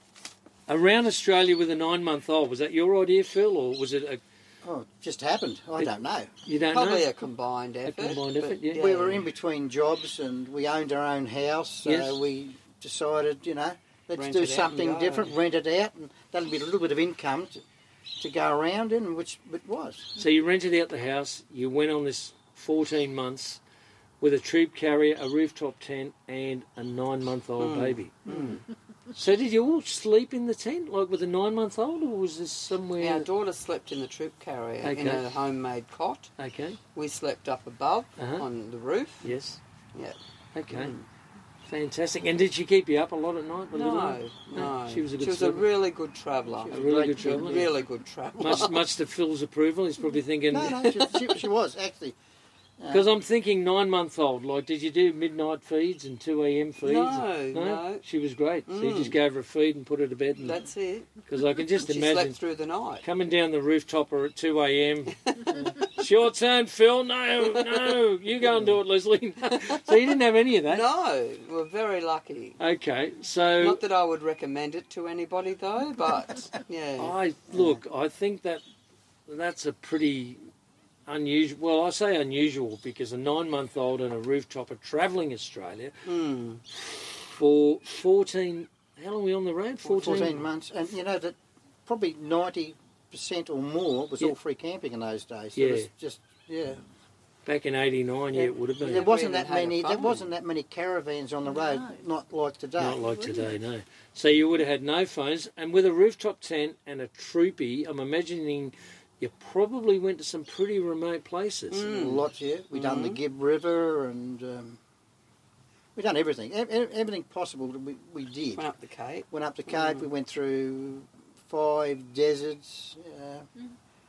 Speaker 1: around Australia with a nine-month-old? Was that your idea, Phil, or was it a...
Speaker 5: Oh, it just happened. I
Speaker 1: It-
Speaker 5: don't know.
Speaker 1: You don't
Speaker 6: Probably
Speaker 1: know?
Speaker 6: a combined effort.
Speaker 1: combined
Speaker 6: but
Speaker 1: effort, yeah.
Speaker 5: We were in between jobs and we owned our own house, so
Speaker 1: Yes.
Speaker 5: we decided, you know, let's
Speaker 6: Rent
Speaker 5: do
Speaker 6: it out and
Speaker 5: something
Speaker 6: go.
Speaker 5: different, rent it out, and that'll be a little bit of income to, to go around in, which it was.
Speaker 1: So you rented out the house, you went on this fourteen months with a troop carrier, a rooftop tent, and a nine-month-old baby. So did you all sleep in the tent, like with a nine-month-old, or was this somewhere...
Speaker 6: Our daughter slept in the troop carrier in
Speaker 1: Okay.
Speaker 6: a homemade cot.
Speaker 1: Okay,
Speaker 6: We slept up above
Speaker 1: Uh-huh.
Speaker 6: on the roof.
Speaker 1: yes,
Speaker 6: Yeah.
Speaker 1: okay. Fantastic. And did she keep you up a lot at night? the little
Speaker 6: No,
Speaker 1: one?
Speaker 6: no.
Speaker 1: She was a good
Speaker 6: She was a
Speaker 1: sleeper.
Speaker 6: really good traveller.
Speaker 1: A really good traveller.
Speaker 6: Really good traveller.
Speaker 1: Much, much to Phil's approval. He's probably thinking...
Speaker 5: No, no, she, she, she was, actually.
Speaker 1: Because I'm thinking nine-month-old. Like, did you do midnight feeds and two a.m. feeds?
Speaker 6: No, no.
Speaker 1: She was great. So you
Speaker 6: Mm.
Speaker 1: just gave her a feed and put her to bed.
Speaker 6: That's it.
Speaker 1: Because I can just
Speaker 6: She
Speaker 1: imagine
Speaker 6: slept through the night.
Speaker 1: coming down the rooftopper at two a.m. It's your turn, Phil. No, no. You go and do it, Leslie. So you didn't have any of that?
Speaker 6: No, we're very lucky.
Speaker 1: Okay, so...
Speaker 6: Not that I would recommend it to anybody though, but yeah.
Speaker 1: I look, I think that that's a pretty unusual. Well, I say unusual because a nine-month-old and a rooftop are travelling Australia
Speaker 6: Mm.
Speaker 1: for fourteen. How long were we on the road? Fourteen.
Speaker 5: fourteen months. And, you know, that probably ninety percent or more was
Speaker 1: Yeah.
Speaker 5: all free camping in those days.
Speaker 1: Yeah.
Speaker 5: It was just, yeah.
Speaker 1: Back in eighty-nine, yeah, it would have been.
Speaker 5: There wasn't
Speaker 6: We
Speaker 5: that
Speaker 6: even had a
Speaker 5: many. There
Speaker 6: phone.
Speaker 5: wasn't that many caravans on the road, not like today.
Speaker 1: Not like today, no. So you would have had no phones, and with a rooftop tent and a troopy, I'm imagining you probably went to some pretty remote places.
Speaker 6: Mm.
Speaker 5: Lots, yeah. We done the Gibb River and um, we done everything. E- e- everything possible that we, we did.
Speaker 6: Went up the Cape.
Speaker 5: Went up the Cape. We went through five deserts. Uh,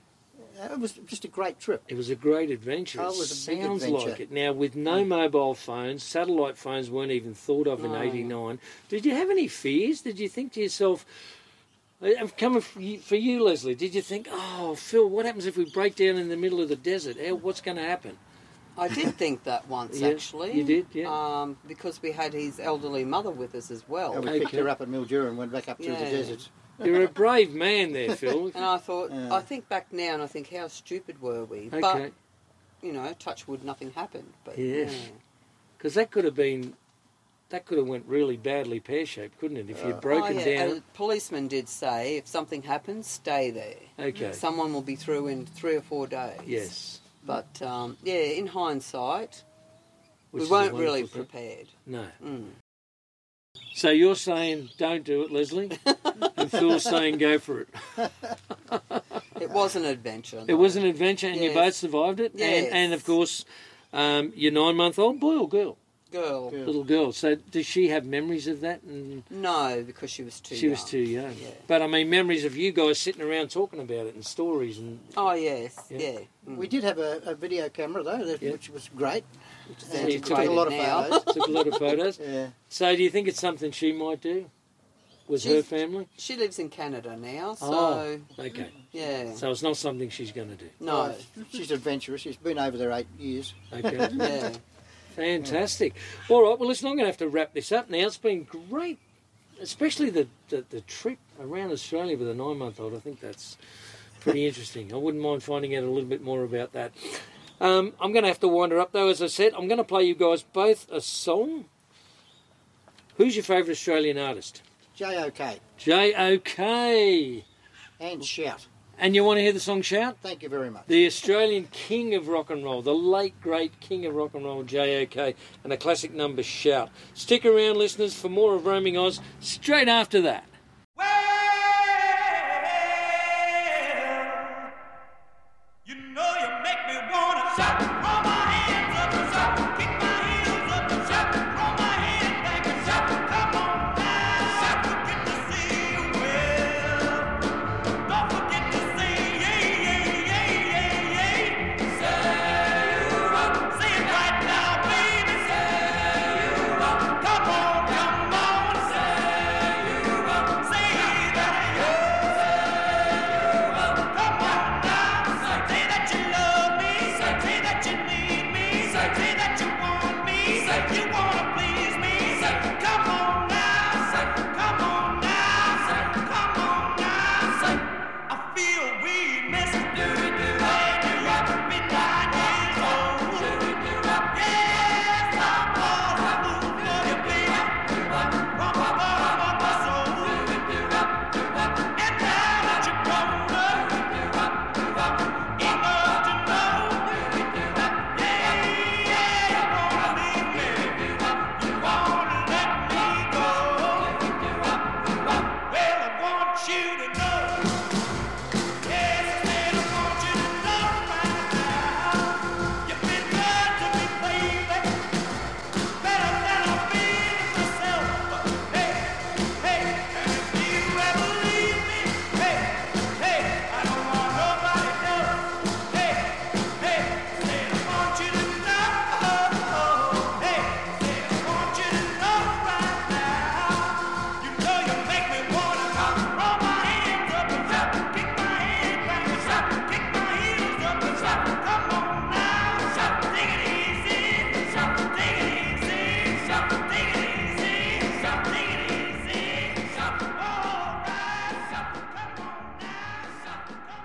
Speaker 5: it was just a great trip.
Speaker 1: It was a great adventure.
Speaker 5: Oh, it was a big
Speaker 1: sounds
Speaker 5: adventure.
Speaker 1: like it. Now, with no mobile phones, satellite phones weren't even thought of in
Speaker 6: No.
Speaker 1: eighty-nine. Did you have any fears? Did you think to yourself, I'm coming for you, for you, Leslie, did you think, oh, Phil, what happens if we break down in the middle of the desert? How, what's going to happen?
Speaker 6: I did think that once,
Speaker 1: Yeah,
Speaker 6: actually.
Speaker 1: you did, yeah.
Speaker 6: Um, because we had his elderly mother with us as well.
Speaker 5: And we
Speaker 1: Okay.
Speaker 5: picked her up at Mildura and went back up through
Speaker 6: Yeah.
Speaker 5: the deserts.
Speaker 1: You're a brave man there, Phil.
Speaker 6: And I thought,
Speaker 5: Yeah.
Speaker 6: I think back now and I think, how stupid were we?
Speaker 1: Okay.
Speaker 6: But, you know, touch wood, nothing happened. But
Speaker 1: Yes.
Speaker 6: yeah.
Speaker 1: Because that could have been, that could have went really badly pear-shaped, couldn't it? If you'd broken
Speaker 6: oh, yeah.
Speaker 1: down.
Speaker 6: A policeman did say, if something happens, stay there.
Speaker 1: Okay.
Speaker 6: Someone will be through in three or four days.
Speaker 1: Yes.
Speaker 6: But, um, yeah, in hindsight,
Speaker 1: Which
Speaker 6: we
Speaker 1: is a
Speaker 6: weren't really
Speaker 1: wonderful thing.
Speaker 6: prepared.
Speaker 1: No.
Speaker 6: Mm.
Speaker 1: So you're saying don't do it, Leslie, and Phil's saying go for it.
Speaker 6: It was an adventure.
Speaker 1: It was an adventure, and you
Speaker 6: Yes.
Speaker 1: both survived it.
Speaker 6: Yes.
Speaker 1: And, and of course, um, your nine-month-old boy or girl,
Speaker 6: Girl.
Speaker 5: Girl.
Speaker 1: little girl. So does she have memories of that? And
Speaker 6: No, because she was too
Speaker 1: she
Speaker 6: young.
Speaker 1: was too young.
Speaker 6: Yeah.
Speaker 1: But I mean, memories of you guys sitting around talking about it and stories and.
Speaker 6: Oh, yes,
Speaker 1: Yeah.
Speaker 6: yeah. Mm.
Speaker 5: We did have a, a video camera though, that,
Speaker 1: Yeah.
Speaker 5: which was great.
Speaker 6: Which is
Speaker 5: And
Speaker 1: you
Speaker 5: it took a lot of
Speaker 6: now.
Speaker 5: photos.
Speaker 1: Took a lot of photos.
Speaker 5: Yeah.
Speaker 1: So do you think it's something she might do with her
Speaker 6: She's-
Speaker 1: family?
Speaker 6: She lives in Canada now, so,
Speaker 1: Oh, okay.
Speaker 6: yeah.
Speaker 1: So it's not something she's going to do.
Speaker 6: No,
Speaker 5: Oh, she's adventurous. She's been over there eight years.
Speaker 1: Okay.
Speaker 6: yeah.
Speaker 1: Fantastic. All right, well, listen, I'm going to have to wrap this up now. It's been great, especially the, the, the trip around Australia with a nine-month-old. I think that's pretty interesting. I wouldn't mind finding out a little bit more about that. Um, I'm going to have to wind her up, though. As I said, I'm going to play you guys both a song. Who's your favourite Australian artist?
Speaker 5: J O K.
Speaker 1: J O K.
Speaker 5: And Shout.
Speaker 1: And you want to hear the song Shout?
Speaker 5: Thank you very much.
Speaker 1: The Australian king of rock and roll, the late great king of rock and roll, J O K, and a classic number, Shout. Stick around, listeners, for more of Roaming Oz straight after that.
Speaker 7: Well, you know you make me wanna shout, throw my hands up and shout, kick my heels up and shout, throw my head back and shout, come on now, shout, good to see you well. Don't forget to say yay, yay, yay, yay, yay. Say you rock, say it right now, baby. Say you rock, come on, come on. Say you rock, say that you, say you rock, come on now. Say that you love me, say that you need me, say that you want me, say you wanna please me. Say come on now, say come on now, say come on now. Say I feel we miss do it do when you rock me nine years old. Do it do rock, yes, I'm all I move for you, baby. From the bottom of my soul. Do it do rock, do rock, and now that you're grown up, do rock, do rock, enough to know. Do it do rock, yeah, yeah, you wanna leave me, do rock, you wanna let me go. Do it do rock, do rock, well I want you to know. Yes, I said I want you to know right now. You've been good to me, baby. Better than I've been myself. But hey, hey, if you ever leave me, hey, hey, I don't want nobody else. Hey, hey, said I want you to know. Hey, said I want you to know right now. You know you make me wanna rock, roll my hands up and shout, kick my head back and shout, kick my heels up and shout. Come on now, shout, take it easy, shout, take it easy, shout, take it easy, shout, take it easy, shout. All right, shout, come on now, shout, come on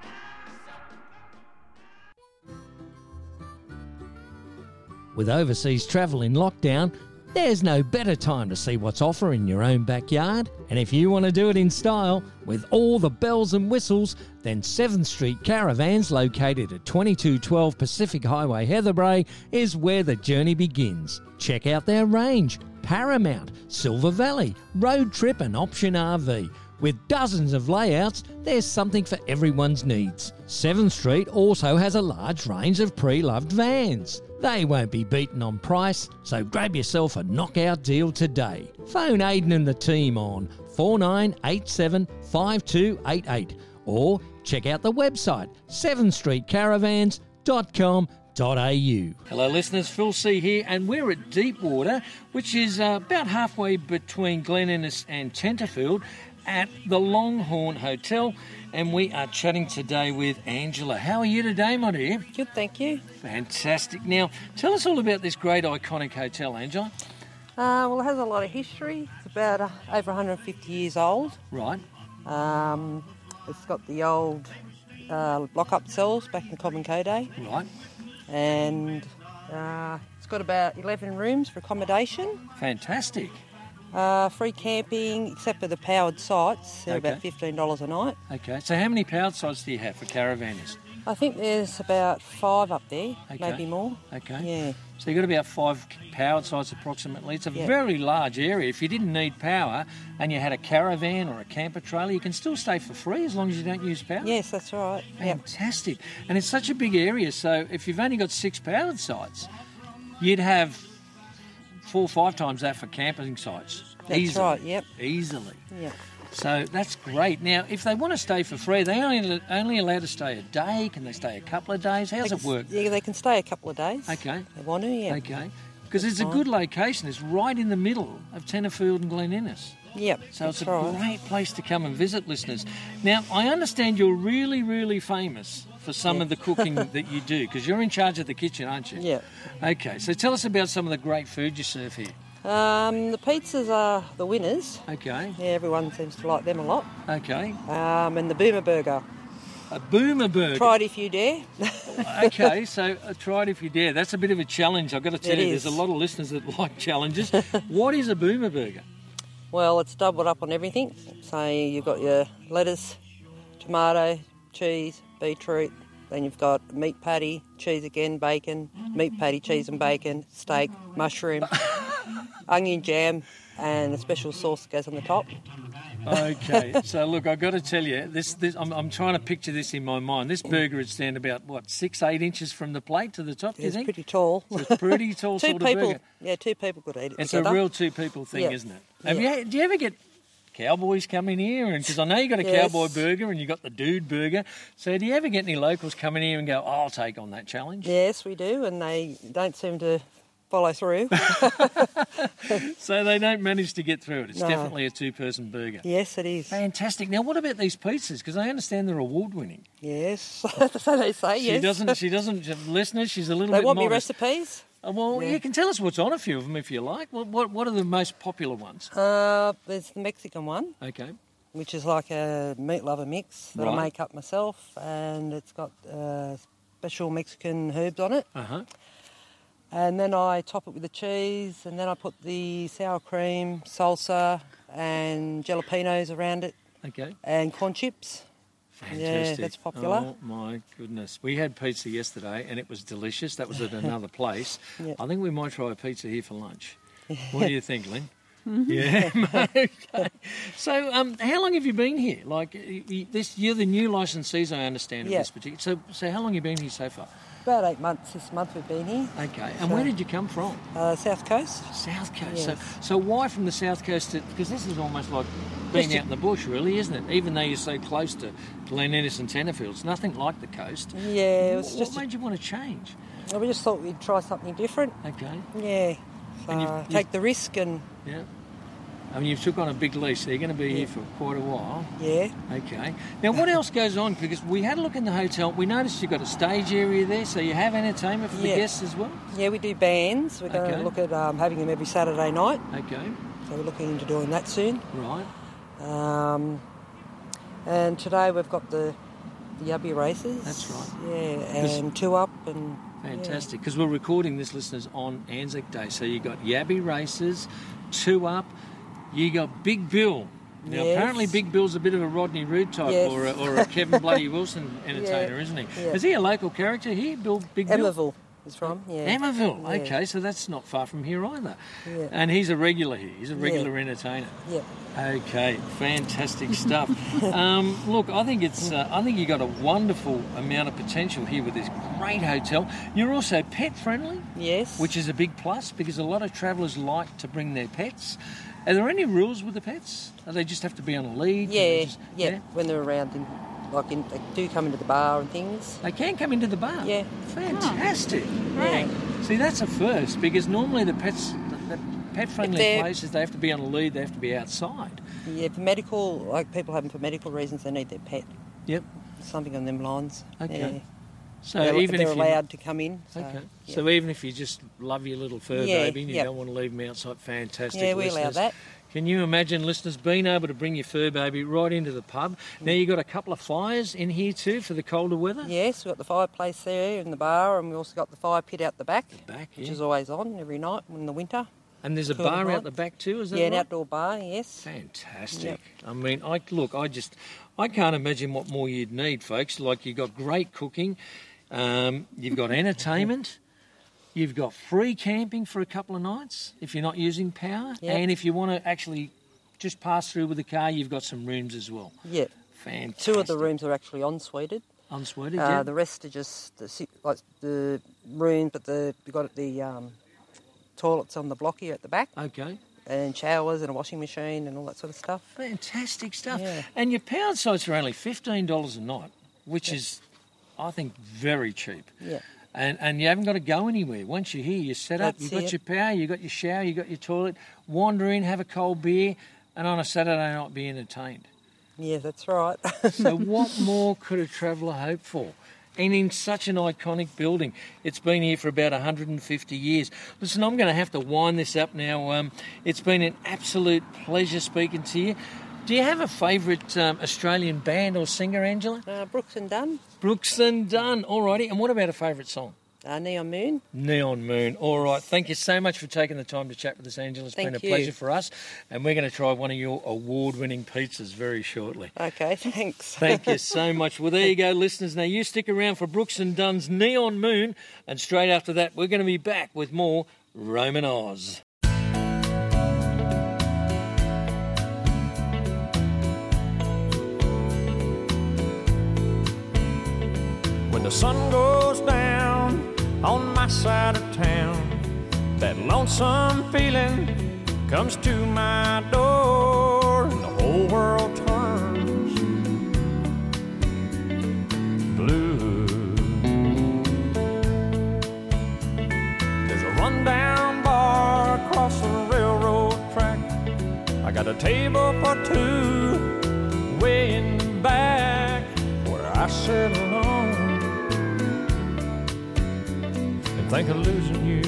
Speaker 7: now, shout.
Speaker 1: With overseas travel in lockdown, there's no better time to see what's offer in your own backyard. And if you want to do it in style, with all the bells and whistles, then seventh Street Caravans, located at twenty-two twelve Pacific Highway, Heatherbrae, is where the journey begins. Check out their range: Paramount, Silver Valley, Road Trip and Option R V. With dozens of layouts, there's something for everyone's needs. seventh Street also has a large range of pre-loved vans. They won't be beaten on price, so grab yourself a knockout deal today. Phone Aidan and the team on four nine eight seven five two eight eight or check out the website seven street caravans dot com dot a u. Hello listeners, Phil C here, and we're at Deepwater, which is uh, about halfway between Glen Innes and Tenterfield, at the Longhorn Hotel, and we are chatting today with Angela. How are you today, my dear?
Speaker 8: Good, thank you.
Speaker 1: Fantastic. Now, tell us all about this great iconic hotel, Angela.
Speaker 8: Uh, well, it has a lot of history. It's about uh, over one hundred fifty years old.
Speaker 1: Right.
Speaker 8: Um, it's got the old uh, lock-up cells back in Common Co Day.
Speaker 1: Right.
Speaker 8: And uh, it's got about eleven rooms for accommodation.
Speaker 1: Fantastic.
Speaker 8: Uh, free camping, except for the powered sites. They're
Speaker 1: Okay.
Speaker 8: about fifteen dollars a night.
Speaker 1: Okay. So how many powered sites do you have for caravanners?
Speaker 8: I think there's about five up there,
Speaker 1: Okay.
Speaker 8: maybe more.
Speaker 1: Okay.
Speaker 8: Yeah.
Speaker 1: So you've got about five powered sites approximately. It's a
Speaker 8: Yeah.
Speaker 1: very large area. If you didn't need power and you had a caravan or a camper trailer, you can still stay for free as long as you don't use power.
Speaker 8: Yes, that's right. Yep.
Speaker 1: Fantastic. And it's such a big area, so if you've only got six powered sites, you'd have four or five times that for camping sites.
Speaker 8: That's
Speaker 1: Easily.
Speaker 8: right, yep.
Speaker 1: Easily.
Speaker 8: Yep.
Speaker 1: So that's great. Now, if they want to stay for free, they only only allowed to stay a day. Can they stay a couple of days? How's
Speaker 8: They
Speaker 1: it
Speaker 8: can-
Speaker 1: work?
Speaker 8: Yeah, they can stay a couple of days.
Speaker 1: Okay.
Speaker 8: If they want to, yeah.
Speaker 1: Okay. Because it's a
Speaker 8: fine.
Speaker 1: good location. It's right in the middle of Tenterfield and Glen Innes.
Speaker 8: Yep,
Speaker 1: So
Speaker 8: that's
Speaker 1: it's a
Speaker 8: right.
Speaker 1: great place to come and visit, listeners. Now, I understand you're really, really famous for some
Speaker 8: Yeah.
Speaker 1: of the cooking that you do, because you're in charge of the kitchen, aren't you?
Speaker 8: Yeah.
Speaker 1: Okay, so tell us about some of the great food you serve here.
Speaker 8: Um, the pizzas are the winners.
Speaker 1: Okay,
Speaker 8: Yeah, everyone seems to like them a lot.
Speaker 1: okay.
Speaker 8: Um, and the Boomer Burger.
Speaker 1: A boomer burger.
Speaker 8: Try it if you dare.
Speaker 1: Okay, so uh, try it if you dare. That's a bit of a challenge. I've got to tell
Speaker 8: It
Speaker 1: you,
Speaker 8: is.
Speaker 1: there's a lot of listeners that like challenges. What is a boomer burger?
Speaker 8: Well, it's doubled up on everything. So you've got your lettuce, tomato, cheese, beetroot. Then you've got meat patty, cheese again, bacon, meat patty, cheese and bacon, steak, mushroom, onion jam, and a special sauce that goes on the top.
Speaker 1: Okay, so look, I've got to tell you, this, this I'm, I'm trying to picture this in my mind. This burger would stand about, what, six, eight inches from the plate to the top, do you
Speaker 8: It's
Speaker 1: think?
Speaker 8: pretty tall.
Speaker 1: So it's pretty tall
Speaker 8: two
Speaker 1: sort
Speaker 8: people,
Speaker 1: of burger.
Speaker 8: yeah, two people could eat it
Speaker 1: It's
Speaker 8: together.
Speaker 1: a real two-people thing,
Speaker 8: Yeah.
Speaker 1: isn't it? Have
Speaker 8: Yeah.
Speaker 1: you, do you ever get cowboys come in here? And because I know you got a
Speaker 8: Yes.
Speaker 1: cowboy burger and you got the dude burger. So do you ever get any locals come in here and go, oh, I'll take on that challenge?
Speaker 8: Yes, we do, and they don't seem to follow through.
Speaker 1: So they don't manage to get through it. It's
Speaker 8: No.
Speaker 1: definitely a two-person burger.
Speaker 8: Yes, it is.
Speaker 1: Fantastic. Now, what about these pizzas? Because I understand they're award-winning.
Speaker 8: Yes, so they say.
Speaker 1: She
Speaker 8: yes.
Speaker 1: doesn't. She doesn't. Listeners, she's a little
Speaker 8: They
Speaker 1: bit
Speaker 8: want me
Speaker 1: modest.
Speaker 8: recipes.
Speaker 1: Uh, well,
Speaker 8: Yeah.
Speaker 1: you can tell us what's on a few of them if you like. What What, what are the most popular ones?
Speaker 8: Uh, there's the Mexican one,
Speaker 1: Okay.
Speaker 8: which is like a meat lover mix that
Speaker 1: Right.
Speaker 8: I make up myself, and it's got uh, special Mexican herbs on it.
Speaker 1: Uh huh.
Speaker 8: And then I top it with the cheese, and then I put the sour cream, salsa, and jalapenos around it,
Speaker 1: Okay.
Speaker 8: and corn chips.
Speaker 1: Fantastic.
Speaker 8: that's popular.
Speaker 1: Oh my goodness. We had pizza yesterday and it was delicious. That was at another place.
Speaker 8: Yeah.
Speaker 1: I think we might try a pizza here for lunch. What do you think, Lynn? Yeah. Okay. So, um, how long have you been here? Like y- y- this, you're the new licensees, I understand. Of
Speaker 8: Yeah.
Speaker 1: this particular. So, so how long have you been here so far?
Speaker 8: About eight months this month we've been here.
Speaker 1: Okay. And
Speaker 8: So-
Speaker 1: where did you come from?
Speaker 8: Uh, South Coast.
Speaker 1: South Coast.
Speaker 8: Yes.
Speaker 1: So, so why from the South Coast? Because this is almost like being
Speaker 8: Just to-
Speaker 1: out in the bush, really, isn't it? Even though you're so close to Glen Innes and Tenterfield, it's nothing like the coast.
Speaker 8: Yeah, it was
Speaker 1: what
Speaker 8: just.
Speaker 1: made you want to change?
Speaker 8: We just thought we'd try something different.
Speaker 1: Okay.
Speaker 8: Yeah. So
Speaker 1: And you've- you've-
Speaker 8: take the risk and
Speaker 1: Yeah. I mean, you've took on a big lease, so you're going to be here for quite a while.
Speaker 8: yeah.
Speaker 1: Okay. Now, what else goes on? Because we had a look in the hotel. We noticed you've got a stage area there, so you have entertainment for the
Speaker 8: Yeah.
Speaker 1: guests as well?
Speaker 8: Yeah, we do bands. We're going
Speaker 1: Okay.
Speaker 8: to look at um, having them every Saturday night.
Speaker 1: Okay.
Speaker 8: So we're looking into doing that soon.
Speaker 1: Right.
Speaker 8: Um, and today we've got the, the Yubby races.
Speaker 1: That's right.
Speaker 8: Yeah,
Speaker 1: 'Cause-
Speaker 8: and two up and
Speaker 1: Fantastic. Because we're recording this, listeners, on Anzac Day. So you got Yabby races, two up. You got Big Bill. Now,
Speaker 8: Yes.
Speaker 1: apparently Big Bill's a bit of a Rodney Rood type
Speaker 8: Yes.
Speaker 1: or, a, or a Kevin Bloody Wilson entertainer, isn't he?
Speaker 8: Yeah.
Speaker 1: Is he a local character here, Bill? Big Bill?
Speaker 8: Emerville is from. Yeah.
Speaker 1: Emerville.
Speaker 8: Yeah.
Speaker 1: Okay, so that's not far from here either.
Speaker 8: Yeah.
Speaker 1: And he's a regular here. He's a regular entertainer.
Speaker 8: Yeah.
Speaker 1: Okay, fantastic stuff. um, look, I think it's. Uh, I think you got a wonderful amount of potential here with this great hotel. You're also pet friendly,
Speaker 8: Yes.
Speaker 1: which is a big plus because a lot of travellers like to bring their pets. Are there any rules with the pets? Or they just have to be on a lead? Can they
Speaker 8: Yeah,
Speaker 1: just-
Speaker 8: yeah. When they're around, in, like in, they do come into the bar and things.
Speaker 1: They can come into the bar.
Speaker 8: Yeah.
Speaker 1: Fantastic.
Speaker 8: Great.
Speaker 1: See, that's a first because normally the pets, the, the pet-friendly
Speaker 8: they're-
Speaker 1: places, they have to be on a lead. They have to be outside.
Speaker 8: Yeah, for medical, like people have them for medical reasons, they need their pet.
Speaker 1: Yep.
Speaker 8: Something on them lines.
Speaker 1: Okay.
Speaker 8: Yeah.
Speaker 1: So
Speaker 8: they're,
Speaker 1: even
Speaker 8: they're
Speaker 1: if you're
Speaker 8: allowed to come in. So,
Speaker 1: okay.
Speaker 8: yeah.
Speaker 1: So even if you just love your little fur
Speaker 8: Yeah,
Speaker 1: baby and you
Speaker 8: yep.
Speaker 1: don't want to leave them outside, fantastic.
Speaker 8: Yeah, we
Speaker 1: listeners.
Speaker 8: allow that.
Speaker 1: Can you imagine, listeners, being able to bring your fur baby right into the pub? Now, you've got a couple of fires in here too for the colder weather?
Speaker 8: Yes, we've got the fireplace there in the bar, and we also got the fire pit out the back,
Speaker 1: The back,
Speaker 8: which
Speaker 1: yeah.
Speaker 8: is always on every night in the winter.
Speaker 1: And there's a
Speaker 8: Cool
Speaker 1: bar
Speaker 8: night.
Speaker 1: out the back too, is that
Speaker 8: Yeah, an
Speaker 1: right?
Speaker 8: outdoor bar, yes.
Speaker 1: Fantastic.
Speaker 8: Yep.
Speaker 1: I mean, I look, I just, I can't imagine what more you'd need, folks. Like, you've got great cooking, um, you've got entertainment, you've got free camping for a couple of nights if you're not using power,
Speaker 8: Yep.
Speaker 1: and if you want to actually just pass through with the car, you've got some rooms as well.
Speaker 8: Yeah.
Speaker 1: Fantastic.
Speaker 8: Two of the rooms are actually ensuited.
Speaker 1: Unsweated,
Speaker 8: Uh,
Speaker 1: yeah.
Speaker 8: The rest are just the, si- like the rooms, but the you've got the um, toilets on the block here at the back,
Speaker 1: Okay.
Speaker 8: and showers and a washing machine and all that sort of stuff.
Speaker 1: Fantastic stuff.
Speaker 8: Yeah.
Speaker 1: And your pound sites are only fifteen dollars a night, which is, I think, very cheap.
Speaker 8: Yeah.
Speaker 1: And and you haven't got to go anywhere. Once you're here, you're set up,
Speaker 8: That's
Speaker 1: you've got
Speaker 8: it.
Speaker 1: your power, you've got your shower, you've got your toilet, wander in, have a cold beer, and on a Saturday night be entertained.
Speaker 8: Yeah, that's right.
Speaker 1: So what more could a traveller hope for? And in such an iconic building. It's been here for about one hundred fifty years. Listen, I'm going to have to wind this up now. Um, it's been an absolute pleasure speaking to you. Do you have a favourite um, Australian band or singer, Angela?
Speaker 8: uh, Brooks and Dunn,
Speaker 1: Brooks and Dunn. All righty. And what about a favourite song?
Speaker 8: uh, Neon Moon.
Speaker 1: Neon Moon. All right. Thank you so much for taking the time to chat with us, Angela. It's
Speaker 8: Thank
Speaker 1: been a
Speaker 8: you.
Speaker 1: pleasure for us. And we're going to try one of your award-winning pizzas very shortly.
Speaker 8: Okay, thanks.
Speaker 1: Thank you so much. Well, there you go, listeners. Now, you stick around for Brooks and Dunn's Neon Moon. And straight after that, we're going to be back with more Roman Oz.
Speaker 9: When the sun goes down on my side of town, that lonesome feeling comes to my door, and the whole world turns blue. There's a rundown bar across the railroad track. I got a table for two way in the back where I sit alone and think of losing you.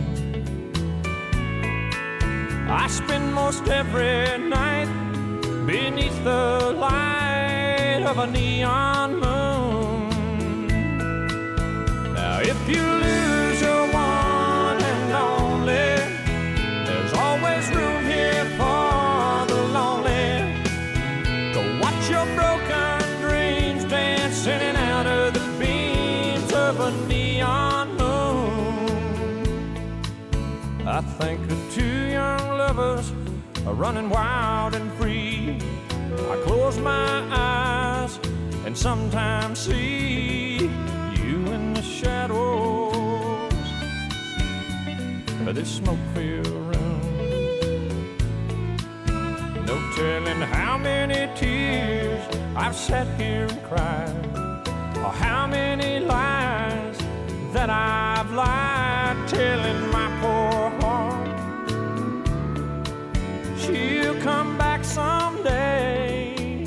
Speaker 9: I spend most every night beneath the light of a neon moon. Now if you lose your one and only, there's always room here for the lonely to watch your broken dreams dance in and out of the beams of a neon moon. I think of two young lovers are running wild and free. I close my eyes and sometimes see you in the shadows of this smoke-filled room. No telling how many tears I've sat here and cried, or how many lies that I've lied, telling my poor heart she'll come back someday.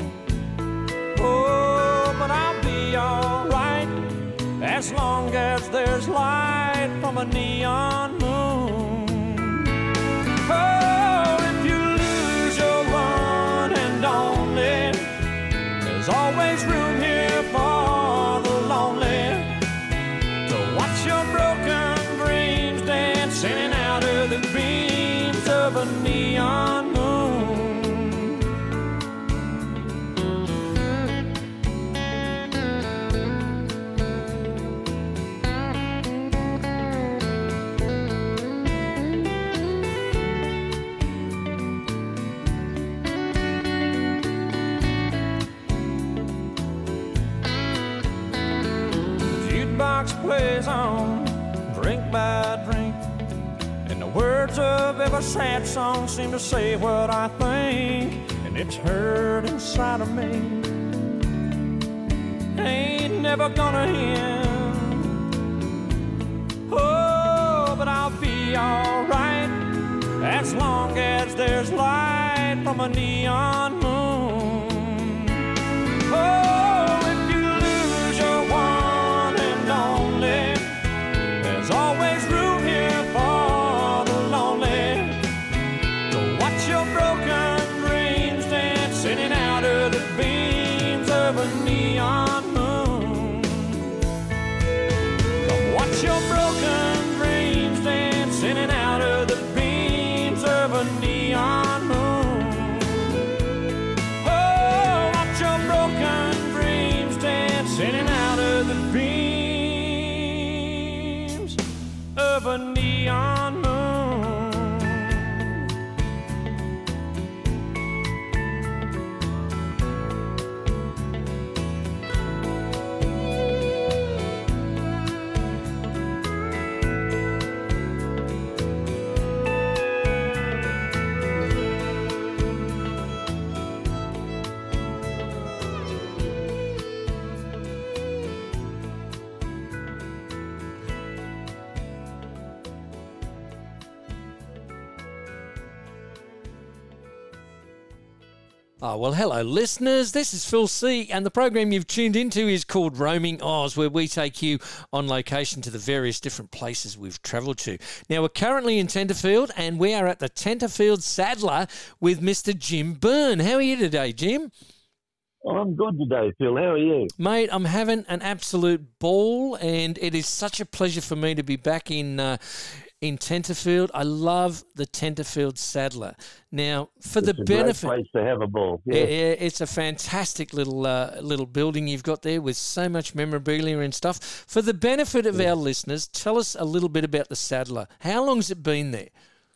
Speaker 9: Oh, but I'll be alright as long as there's light from a neon moon. Oh, if you lose your one and only, there's always room here for the lonely to watch your broken dreams dance in and out of the beams of a neon moon. Jukebox plays on, drink by drink, and the words of every sad song seem to say what I think, and it's hurt inside of me. Ain't never gonna end. Oh, but I'll be alright as long as there's light from a neon moon. Oh, sending out of the beams of a neon moon.
Speaker 1: Oh, well, hello, listeners. This is Phil C, and the program you've tuned into is called Roaming Oz, where we take you on location to the various different places we've travelled to. Now, we're currently in Tenterfield, and we are at the Tenterfield Saddler with Mister Jim Byrne. How are you today, Jim?
Speaker 10: I'm good today, Phil. How are you?
Speaker 1: Mate, I'm having an absolute ball, and it is such a pleasure for me to be back in uh, in Tenterfield. I love the Tenterfield Saddler. Now, for
Speaker 10: It's
Speaker 1: the
Speaker 10: a
Speaker 1: benefit,
Speaker 10: great place to have a ball. Yeah.
Speaker 1: Yeah, it's a fantastic little uh, little building you've got there with so much memorabilia and stuff. For the benefit of our listeners, tell us a little bit about the Saddler. How long's it been there?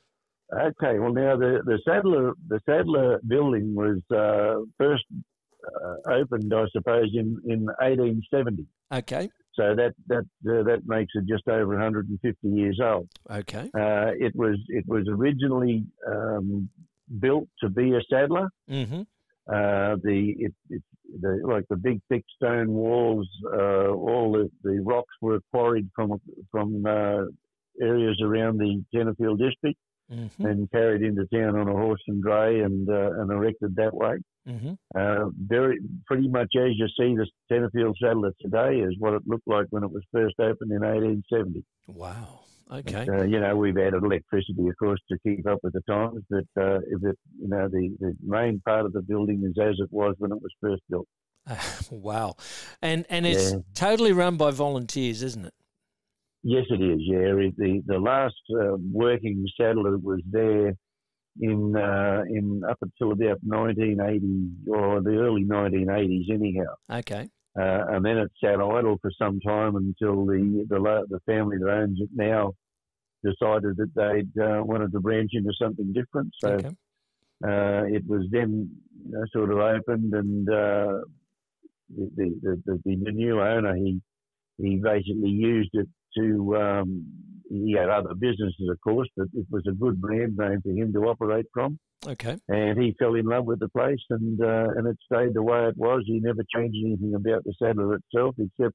Speaker 10: Okay. Well, now the the Saddler the Saddler building was uh, first uh, opened, I suppose, in, in eighteen seventy.
Speaker 1: Okay.
Speaker 10: So that that uh, that makes it just over one hundred fifty years old.
Speaker 1: Okay.
Speaker 10: Uh, it was it was originally um, built to be a saddler.
Speaker 1: Mm-hmm.
Speaker 10: Uh, the it, it the like the big thick stone walls, uh, all the, the rocks were quarried from from uh, areas around the Tenterfield district
Speaker 1: Mm-hmm.
Speaker 10: and carried into town on a horse and dray and uh, and erected that way.
Speaker 1: Mm-hmm.
Speaker 10: Uh, very pretty much as you see the Tenterfield Saddler today is what it looked like when it was first opened in eighteen seventy.
Speaker 1: Wow. Okay.
Speaker 10: Uh, you know, we've added electricity, of course, to keep up with the times, but uh, if it, you know, the, the main part of the building is as it was when it was first built.
Speaker 1: Wow. And and it's
Speaker 10: Yeah.
Speaker 1: totally run by volunteers, isn't it?
Speaker 10: Yes, it is. Yeah, It- the the last uh, working saddler was there in uh, in up until about nineteen eighty or the early nineteen eighties, anyhow.
Speaker 1: Okay.
Speaker 10: Uh, and then it sat idle for some time until the the, la- the family that owns it now decided that they'd uh, wanted to branch into something different. So
Speaker 1: Okay.
Speaker 10: uh, it was then you know, sort of opened, and uh, the, the, the the new owner he he basically used it to. Um, he had other businesses, of course, but it was a good brand name for him to operate from.
Speaker 1: Okay.
Speaker 10: And he fell in love with the place, and uh, and it stayed the way it was. He never changed anything about the saddler itself, except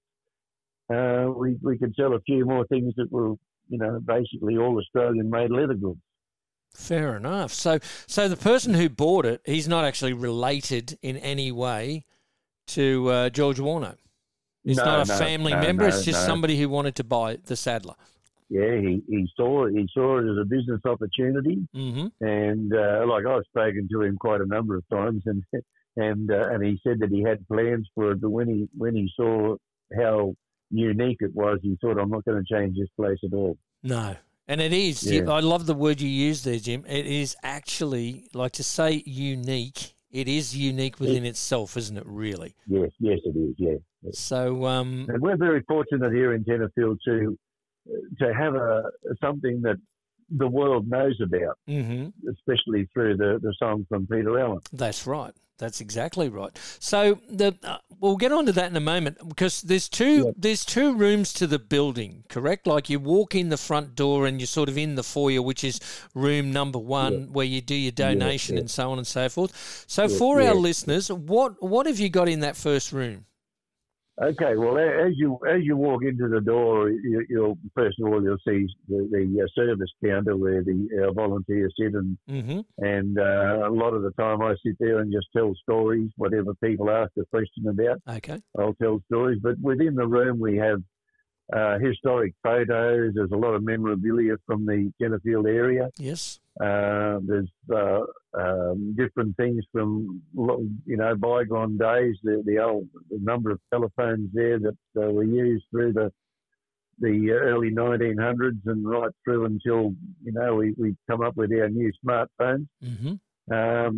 Speaker 10: uh, we we could sell a few more things that were, you know, basically all Australian-made leather goods.
Speaker 1: Fair enough. So so the person who bought it, he's not actually related in any way to uh, George Warno. It's
Speaker 10: No,
Speaker 1: not a
Speaker 10: no,
Speaker 1: family
Speaker 10: no,
Speaker 1: member.
Speaker 10: no,
Speaker 1: it's just
Speaker 10: no.
Speaker 1: somebody who wanted to buy the Saddler.
Speaker 10: Yeah, he, he saw he saw it as a business opportunity,
Speaker 1: Mm-hmm.
Speaker 10: and uh, like I've spoken to him quite a number of times, and and uh, and he said that he had plans for it, but when he when he saw how unique it was, he thought, I'm not going to change this place at all.
Speaker 1: No. And it is.
Speaker 10: Yeah.
Speaker 1: You- I love the word you used there, Jim. It is actually, like to say unique, it is unique within itself, isn't it, really?
Speaker 10: Yes, yes, it is. Yeah.
Speaker 1: So, um,
Speaker 10: And we're very fortunate here in Tenterfield to to have a something that the world knows about,
Speaker 1: mhm.
Speaker 10: especially through the, the song from Peter Allen.
Speaker 1: That's right. That's exactly right. So the uh, we'll get on to that in a moment because there's two
Speaker 10: Yep.
Speaker 1: there's two rooms to the building, correct? Like you walk in the front door and you're sort of in the foyer, which is room number one,
Speaker 10: Yeah.
Speaker 1: where you do your donation
Speaker 10: yeah.
Speaker 1: and so on and so forth. So
Speaker 10: Yeah,
Speaker 1: for
Speaker 10: yeah.
Speaker 1: our listeners, what what have you got in that first room?
Speaker 10: Okay, well, a- as you as you walk into the door, you, you'll first of all you'll see the, the uh, service counter where the uh, volunteers sit, and
Speaker 1: Mm-hmm.
Speaker 10: and uh, a lot of the time I sit there and just tell stories, whatever people ask a question about.
Speaker 1: Okay.
Speaker 10: I'll tell stories. But within the room, we have uh, historic photos. There's a lot of memorabilia from the Tenterfield area.
Speaker 1: Yes.
Speaker 10: Uh, there's uh, um, different things from, lo- you know, bygone days. The, the old the number of telephones there that uh, were used through the the early nineteen hundreds and right through until, you know, we, we come up with our new smartphones.
Speaker 1: Mm-hmm.
Speaker 10: Um,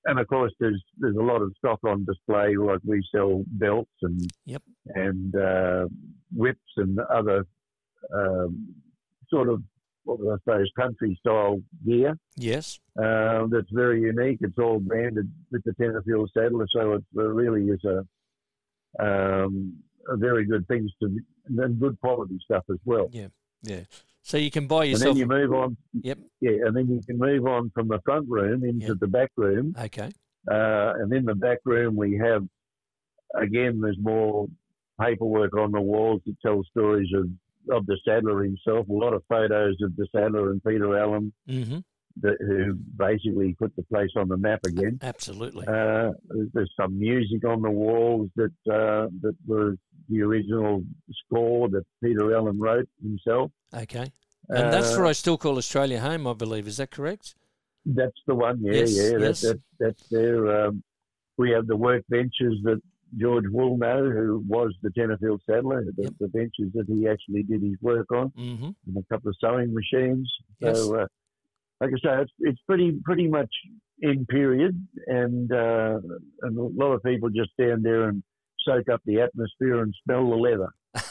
Speaker 10: and of course, there's there's a lot of stock on display. Like we sell belts and
Speaker 1: Yep.
Speaker 10: and uh, whips and other um, sort of, what would I suppose, country style gear.
Speaker 1: Yes.
Speaker 10: Uh, that's very unique. It's all branded with the Tenterfield Saddler, so it really is a um, a very good things to and good quality stuff as well.
Speaker 1: Yeah. Yeah. So you can buy
Speaker 10: And
Speaker 1: yourself.
Speaker 10: then you move on.
Speaker 1: Yep.
Speaker 10: Yeah, and then you can move on from the front room into
Speaker 1: Yep.
Speaker 10: the back room.
Speaker 1: Okay.
Speaker 10: Uh, and in the back room, we have, again, there's more paperwork on the walls that tell stories of, of the saddler himself. A lot of photos of the saddler and Peter Allen,
Speaker 1: Mm-hmm.
Speaker 10: that, who basically put the place on the map again.
Speaker 1: Absolutely.
Speaker 10: Uh, there's, there's some music on the walls that uh, that was the original score that Peter Allen wrote himself.
Speaker 1: Okay. And that's
Speaker 10: Uh,
Speaker 1: for I Still Call Australia Home, I believe. Is that correct?
Speaker 10: That's the one, yeah,
Speaker 1: Yes,
Speaker 10: yeah.
Speaker 1: yes.
Speaker 10: That's that, that's there. Um, we have the workbenches that George Woolnough, who was the Tenterfield Saddler, the,
Speaker 1: Yep.
Speaker 10: the benches that he actually did his work on,
Speaker 1: Mm-hmm.
Speaker 10: and a couple of sewing machines.
Speaker 1: Yes.
Speaker 10: So, uh, like I say, it's, it's pretty pretty much in period, and uh, and a lot of people just stand there and soak up the atmosphere and smell the leather.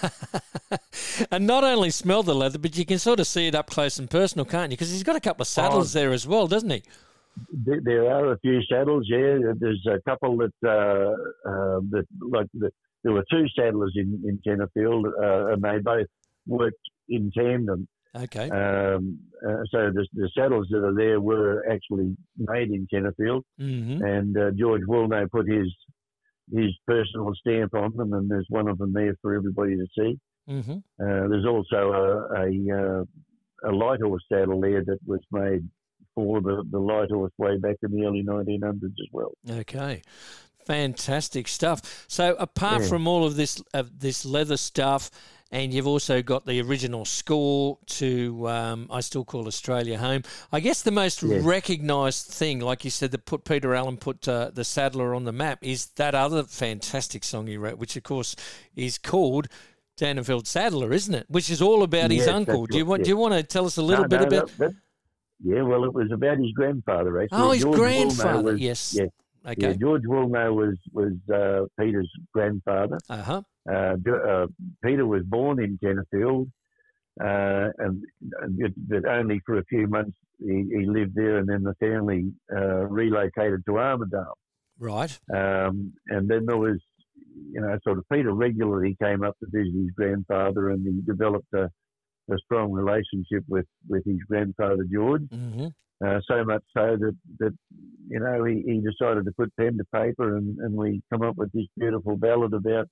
Speaker 1: And not only smell the leather, but you can sort of see it up close and personal, can't you? Because he's got a couple of saddles there as well, doesn't he?
Speaker 10: There, there are a few saddles, yeah. There's a couple that, uh, uh, that like, the, there were two saddlers in, in Tenterfield, uh, and they both worked in tandem.
Speaker 1: Okay.
Speaker 10: Um, uh, so the, the saddles that are there were actually made in Tenterfield,
Speaker 1: Mm-hmm.
Speaker 10: and uh, George Woolnough put his his personal stamp on them, and there's one of them there for everybody to see.
Speaker 1: Mm-hmm.
Speaker 10: Uh, there's also a a, uh, a light horse saddle there that was made for the, the light horse way back in the early nineteen hundreds as well.
Speaker 1: Okay. Fantastic stuff. So apart
Speaker 10: Yeah.
Speaker 1: from all of this uh, this leather stuff, and you've also got the original score to um, I Still Call Australia Home. I guess the most
Speaker 10: Yeah.
Speaker 1: recognised thing, like you said, that put Peter Allen put uh, the Saddler on the map is that other fantastic song he wrote, which of course is called Tenterfield Saddler, isn't it? Which is all about his
Speaker 10: Yes,
Speaker 1: uncle.
Speaker 10: that's
Speaker 1: Do you
Speaker 10: right,
Speaker 1: want?
Speaker 10: yeah.
Speaker 1: Do you want to tell us a little
Speaker 10: No,
Speaker 1: bit
Speaker 10: no,
Speaker 1: about?
Speaker 10: that- that- yeah, well, it was about his grandfather, actually.
Speaker 1: Oh, his
Speaker 10: George
Speaker 1: grandfather.
Speaker 10: Woolnough was-
Speaker 1: Yes.
Speaker 10: Yeah,
Speaker 1: Okay.
Speaker 10: yeah, George Woolnough was, was uh, Peter's grandfather.
Speaker 1: Uh huh.
Speaker 10: Uh, Jo- uh, Peter was born in Tenterfield, uh, and, and but only for a few months he, he lived there, and then the family uh, relocated to Armidale.
Speaker 1: Right.
Speaker 10: Um, and then there was, you know, sort of Peter regularly came up to visit his grandfather, and he developed a, a strong relationship with, with his grandfather George.
Speaker 1: Mm-hmm.
Speaker 10: Uh, so much so that, that you know, he, he decided to put pen to paper, and, and we come up with this beautiful ballad about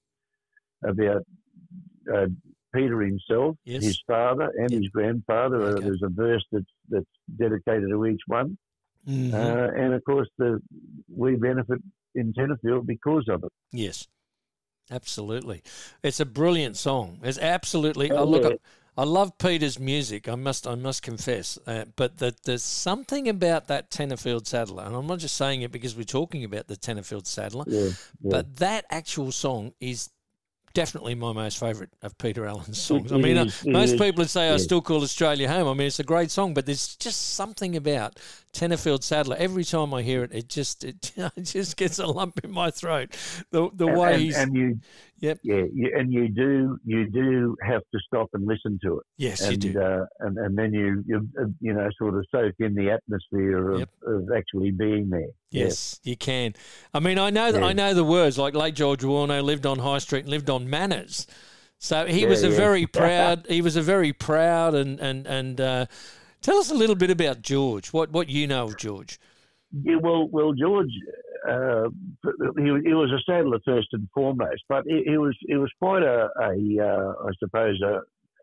Speaker 10: about uh, Peter himself,
Speaker 1: Yes.
Speaker 10: his father, and
Speaker 1: Yep.
Speaker 10: his grandfather. Uh,
Speaker 1: Okay.
Speaker 10: there's a verse that's that's dedicated to each one,
Speaker 1: Mm-hmm.
Speaker 10: uh, and of course, the we benefit in Tenterfield because of it.
Speaker 1: Yes, absolutely. It's a brilliant song. It's absolutely.
Speaker 10: Oh,
Speaker 1: I look.
Speaker 10: yeah.
Speaker 1: I, I love Peter's music. I must. I must confess. Uh, but that there's something about that Tenterfield Saddler, and I'm not just saying it because we're talking about the Tenterfield Saddler,
Speaker 10: Yeah, yeah.
Speaker 1: but that actual song is definitely my most favourite of Peter Allen's songs. I
Speaker 10: It
Speaker 1: mean, uh,
Speaker 10: is, it
Speaker 1: most
Speaker 10: is,
Speaker 1: people would say I
Speaker 10: yeah.
Speaker 1: Still Call Australia Home. I mean, it's a great song, but there's just something about Tenterfield Saddler. Every time I hear it, it just it, it just gets a lump in my throat. The the
Speaker 10: and,
Speaker 1: way
Speaker 10: and,
Speaker 1: he's
Speaker 10: and you,
Speaker 1: Yep.
Speaker 10: yeah, you, and you do you do have to stop and listen to it.
Speaker 1: yes,
Speaker 10: and,
Speaker 1: you do.
Speaker 10: Uh, and and then you you uh, you know sort of soak in the atmosphere of,
Speaker 1: Yep.
Speaker 10: of actually being there.
Speaker 1: Yes, you can. I mean, I know that
Speaker 10: Yeah.
Speaker 1: I know the words. Like late George Warno lived on High Street and lived on Manners, so he
Speaker 10: Yeah,
Speaker 1: was a
Speaker 10: yeah.
Speaker 1: very proud. He was a very proud and and and. Uh, tell us a little bit about George. What what you know of George?
Speaker 10: Yeah, well, well, George, uh, he, he was a saddler first and foremost, but he, he was he was quite a, a uh, I suppose a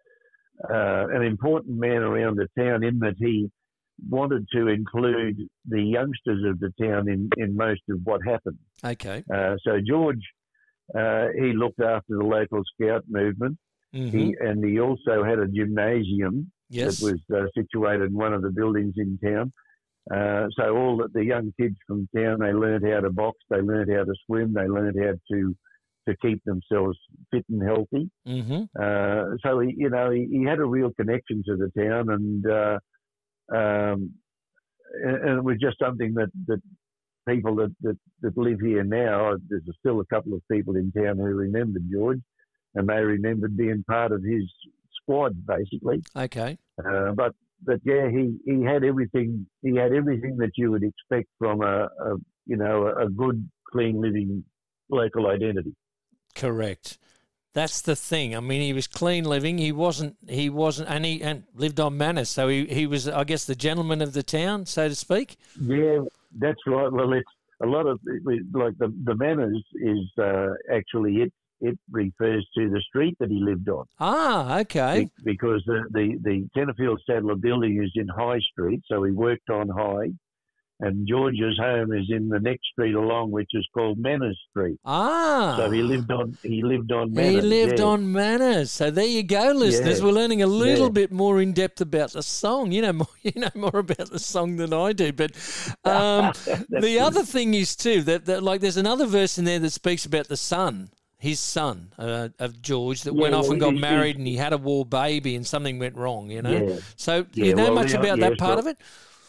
Speaker 10: uh, an important man around the town in that he wanted to include the youngsters of the town in, in most of what happened.
Speaker 1: Okay.
Speaker 10: Uh, so George, uh, he looked after the local scout movement.
Speaker 1: Mm-hmm.
Speaker 10: He, and he also had a gymnasium
Speaker 1: Yes.
Speaker 10: that was uh, situated in one of the buildings in town. Uh, so all the, the young kids from town, they learned how to box, they learned how to swim, they learned how to to keep themselves fit and healthy.
Speaker 1: Mm-hmm.
Speaker 10: Uh, so he, you know, he, he had a real connection to the town, and uh, um, and, and it was just something that that people that, that, that live here now, there's still a couple of people in town who remember George, and they remembered being part of his squad, basically.
Speaker 1: Okay.
Speaker 10: Uh, but but yeah, he, he had everything. He had everything that you would expect from a, a you know a good, clean living local identity.
Speaker 1: Correct. That's the thing. I mean, he was clean living. He wasn't. He wasn't, and he and lived on manners. So he, he was, I guess, the gentleman of the town, so to speak.
Speaker 10: Yeah, that's right. Well, it's a lot of like the the manners is uh, actually it. It refers to the street that he lived on.
Speaker 1: Ah, okay.
Speaker 10: Be- because the, the, the Tenterfield Saddler building is in High Street, so he worked on High. And George's home is in the next street along, which is called Manners Street.
Speaker 1: Ah.
Speaker 10: So he lived on he lived on Manners.
Speaker 1: He lived
Speaker 10: yeah.
Speaker 1: on Manners. So there you go, listeners.
Speaker 10: Yeah.
Speaker 1: We're learning a little
Speaker 10: Yeah.
Speaker 1: bit more in depth about the song. You know more, you know more about the song than I do. But um, the
Speaker 10: good.
Speaker 1: other thing is too that, that like there's another verse in there that speaks about the son. His son uh, of George that
Speaker 10: Yeah,
Speaker 1: went off
Speaker 10: well,
Speaker 1: and got
Speaker 10: he-
Speaker 1: married
Speaker 10: he-
Speaker 1: and he had a war baby and something went wrong, you know.
Speaker 10: Yeah.
Speaker 1: So
Speaker 10: Yeah,
Speaker 1: you know
Speaker 10: well,
Speaker 1: much
Speaker 10: yeah,
Speaker 1: about
Speaker 10: yes,
Speaker 1: that part
Speaker 10: well-
Speaker 1: of it?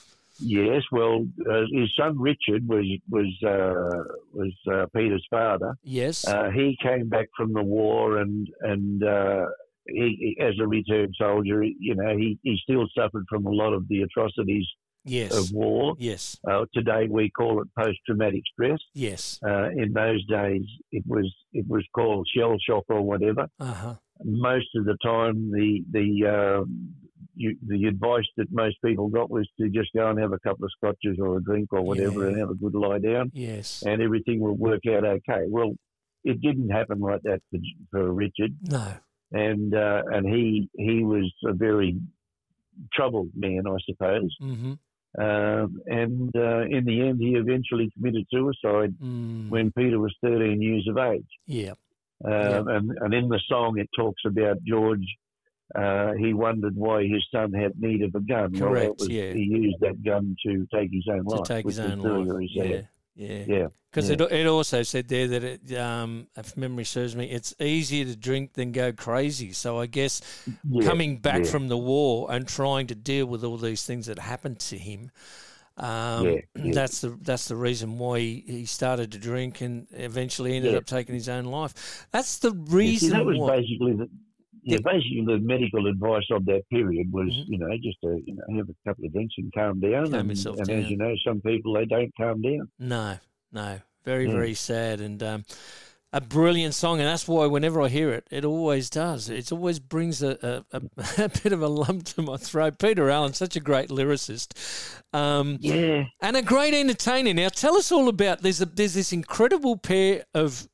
Speaker 10: Yes, well, uh, his son Richard was was uh, was uh, Peter's father.
Speaker 1: Yes.
Speaker 10: Uh, he came back from the war, and and uh, he, he, as a returned soldier, you know, he, he still suffered from a lot of the atrocities
Speaker 1: yes.
Speaker 10: of war.
Speaker 1: Yes.
Speaker 10: Uh, today we call it post-traumatic stress.
Speaker 1: Yes.
Speaker 10: Uh, in those days, it was it was called shell shock or whatever.
Speaker 1: Uh-huh.
Speaker 10: Most of the time, the the um, you, the advice that most people got was to just go and have a couple of scotches or a drink or whatever
Speaker 1: Yeah.
Speaker 10: and have a good lie down,
Speaker 1: Yes.
Speaker 10: and everything will work out okay. Well, it didn't happen like that for, for Richard,
Speaker 1: No.
Speaker 10: and uh, and he he was a very troubled man, I suppose.
Speaker 1: Mm-hmm.
Speaker 10: Um, and uh, in the end, he eventually committed suicide
Speaker 1: Mm.
Speaker 10: when Peter was thirteen years of age.
Speaker 1: Yeah.
Speaker 10: Um,
Speaker 1: Yeah.
Speaker 10: and, and in the song, it talks about George. Uh, he wondered why his son had need of a gun. Well,
Speaker 1: Correct,
Speaker 10: that was,
Speaker 1: yeah.
Speaker 10: He used that gun to take his own
Speaker 1: To
Speaker 10: life.
Speaker 1: take his
Speaker 10: which was
Speaker 1: own
Speaker 10: very,
Speaker 1: life.
Speaker 10: very
Speaker 1: Yeah.
Speaker 10: sad.
Speaker 1: Yeah.
Speaker 10: Yeah.
Speaker 1: Because
Speaker 10: yeah.
Speaker 1: it, it also said there that, it, um, if memory serves me, it's easier to drink than go crazy. So I guess
Speaker 10: Yeah,
Speaker 1: coming back
Speaker 10: yeah.
Speaker 1: from the war and trying to deal with all these things that happened to him, um,
Speaker 10: Yeah, yeah.
Speaker 1: that's the that's the reason why he, he started to drink and eventually ended
Speaker 10: Yeah.
Speaker 1: up taking his own life. That's the
Speaker 10: You
Speaker 1: reason
Speaker 10: see, that was
Speaker 1: why.
Speaker 10: basically the, yeah, basically the medical advice of that period was,
Speaker 1: Mhm.
Speaker 10: you know, just to you know, have a couple of drinks and calm down.
Speaker 1: Calm
Speaker 10: and
Speaker 1: yourself
Speaker 10: and
Speaker 1: down.
Speaker 10: as you know, some people, they don't calm down.
Speaker 1: No, no, very
Speaker 10: Yeah.
Speaker 1: very sad and. Um, a brilliant song, and that's why whenever I hear it, it always does. It always brings a, a, a, a bit of a lump to my throat. Peter Allen, such a great lyricist, um,
Speaker 10: Yeah.
Speaker 1: and a great entertainer. Now, tell us all about there's a, there's this incredible pair of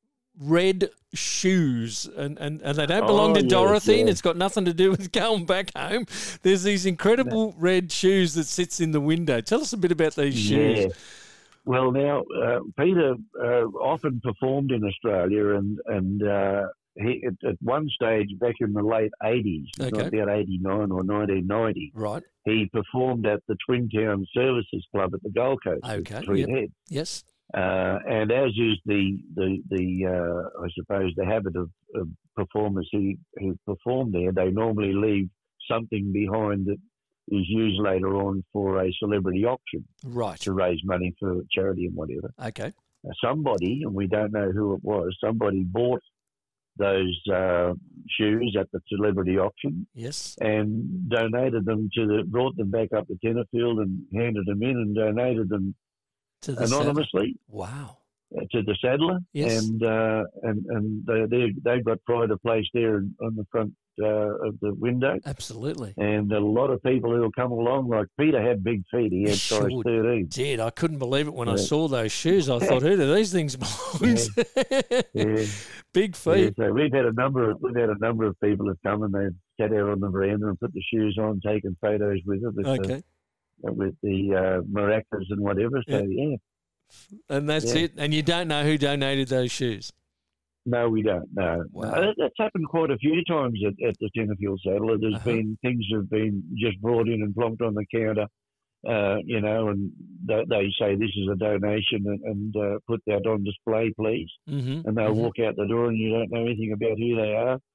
Speaker 1: red shoes, and, and, and they don't belong
Speaker 10: Oh,
Speaker 1: to
Speaker 10: yes,
Speaker 1: Dorothy, and
Speaker 10: yeah.
Speaker 1: it's got nothing to do with going back home. There's these incredible red shoes that sits in the window. Tell us a bit about these shoes.
Speaker 10: Yeah. Well, now uh, Peter uh, often performed in Australia, and and uh, he at, at one stage back in the late eighties,
Speaker 1: Okay.
Speaker 10: about eighty-nine or nineteen ninety,
Speaker 1: Right.
Speaker 10: he performed at the Twin Town Services Club at the Gold Coast. at
Speaker 1: Okay,
Speaker 10: Three
Speaker 1: yep.
Speaker 10: Heads.
Speaker 1: Yes.
Speaker 10: Uh, and as is the the the uh, I suppose the habit of, of performers who who perform there, they normally leave something behind that is used later on for a celebrity auction
Speaker 1: Right.
Speaker 10: to raise money for charity and whatever.
Speaker 1: Okay.
Speaker 10: Uh, somebody, and we don't know who it was, somebody bought those uh, shoes at the celebrity auction
Speaker 1: Yes.
Speaker 10: and donated them to the, brought them back up to Tenterfield and handed them in and donated them
Speaker 1: To the saddle.
Speaker 10: anonymously
Speaker 1: Wow.
Speaker 10: uh, to the saddler.
Speaker 1: Yes.
Speaker 10: And uh, and and they they they've got pride of place there on the front uh, of the window.
Speaker 1: Absolutely.
Speaker 10: And a lot of people who will come along, like Peter had big feet. He had size
Speaker 1: Sure
Speaker 10: thirteen.
Speaker 1: Did. I couldn't believe it when I
Speaker 10: Yeah.
Speaker 1: saw those shoes. I thought, who do these things belong to?
Speaker 10: Yeah.
Speaker 1: Big
Speaker 10: Yeah,
Speaker 1: feet.
Speaker 10: so we've had a number of we've had a number of people have come and they've sat out on the veranda and put the shoes on, taken photos with it with
Speaker 1: Okay.
Speaker 10: the with the uh, maracas and whatever. So yeah.
Speaker 1: And that's
Speaker 10: Yeah.
Speaker 1: it. And you don't know who donated those shoes.
Speaker 10: No, we don't. No,
Speaker 1: Wow.
Speaker 10: no. That- that's happened quite a few times at, at the Tenterfield Saddler. There's
Speaker 1: Uh-huh.
Speaker 10: been things have been just brought in and plonked on the counter, uh, you know, and they, they say this is a donation and, and uh, put that on display, please.
Speaker 1: Mm-hmm.
Speaker 10: And they'll walk out the door and you don't know anything about who they are.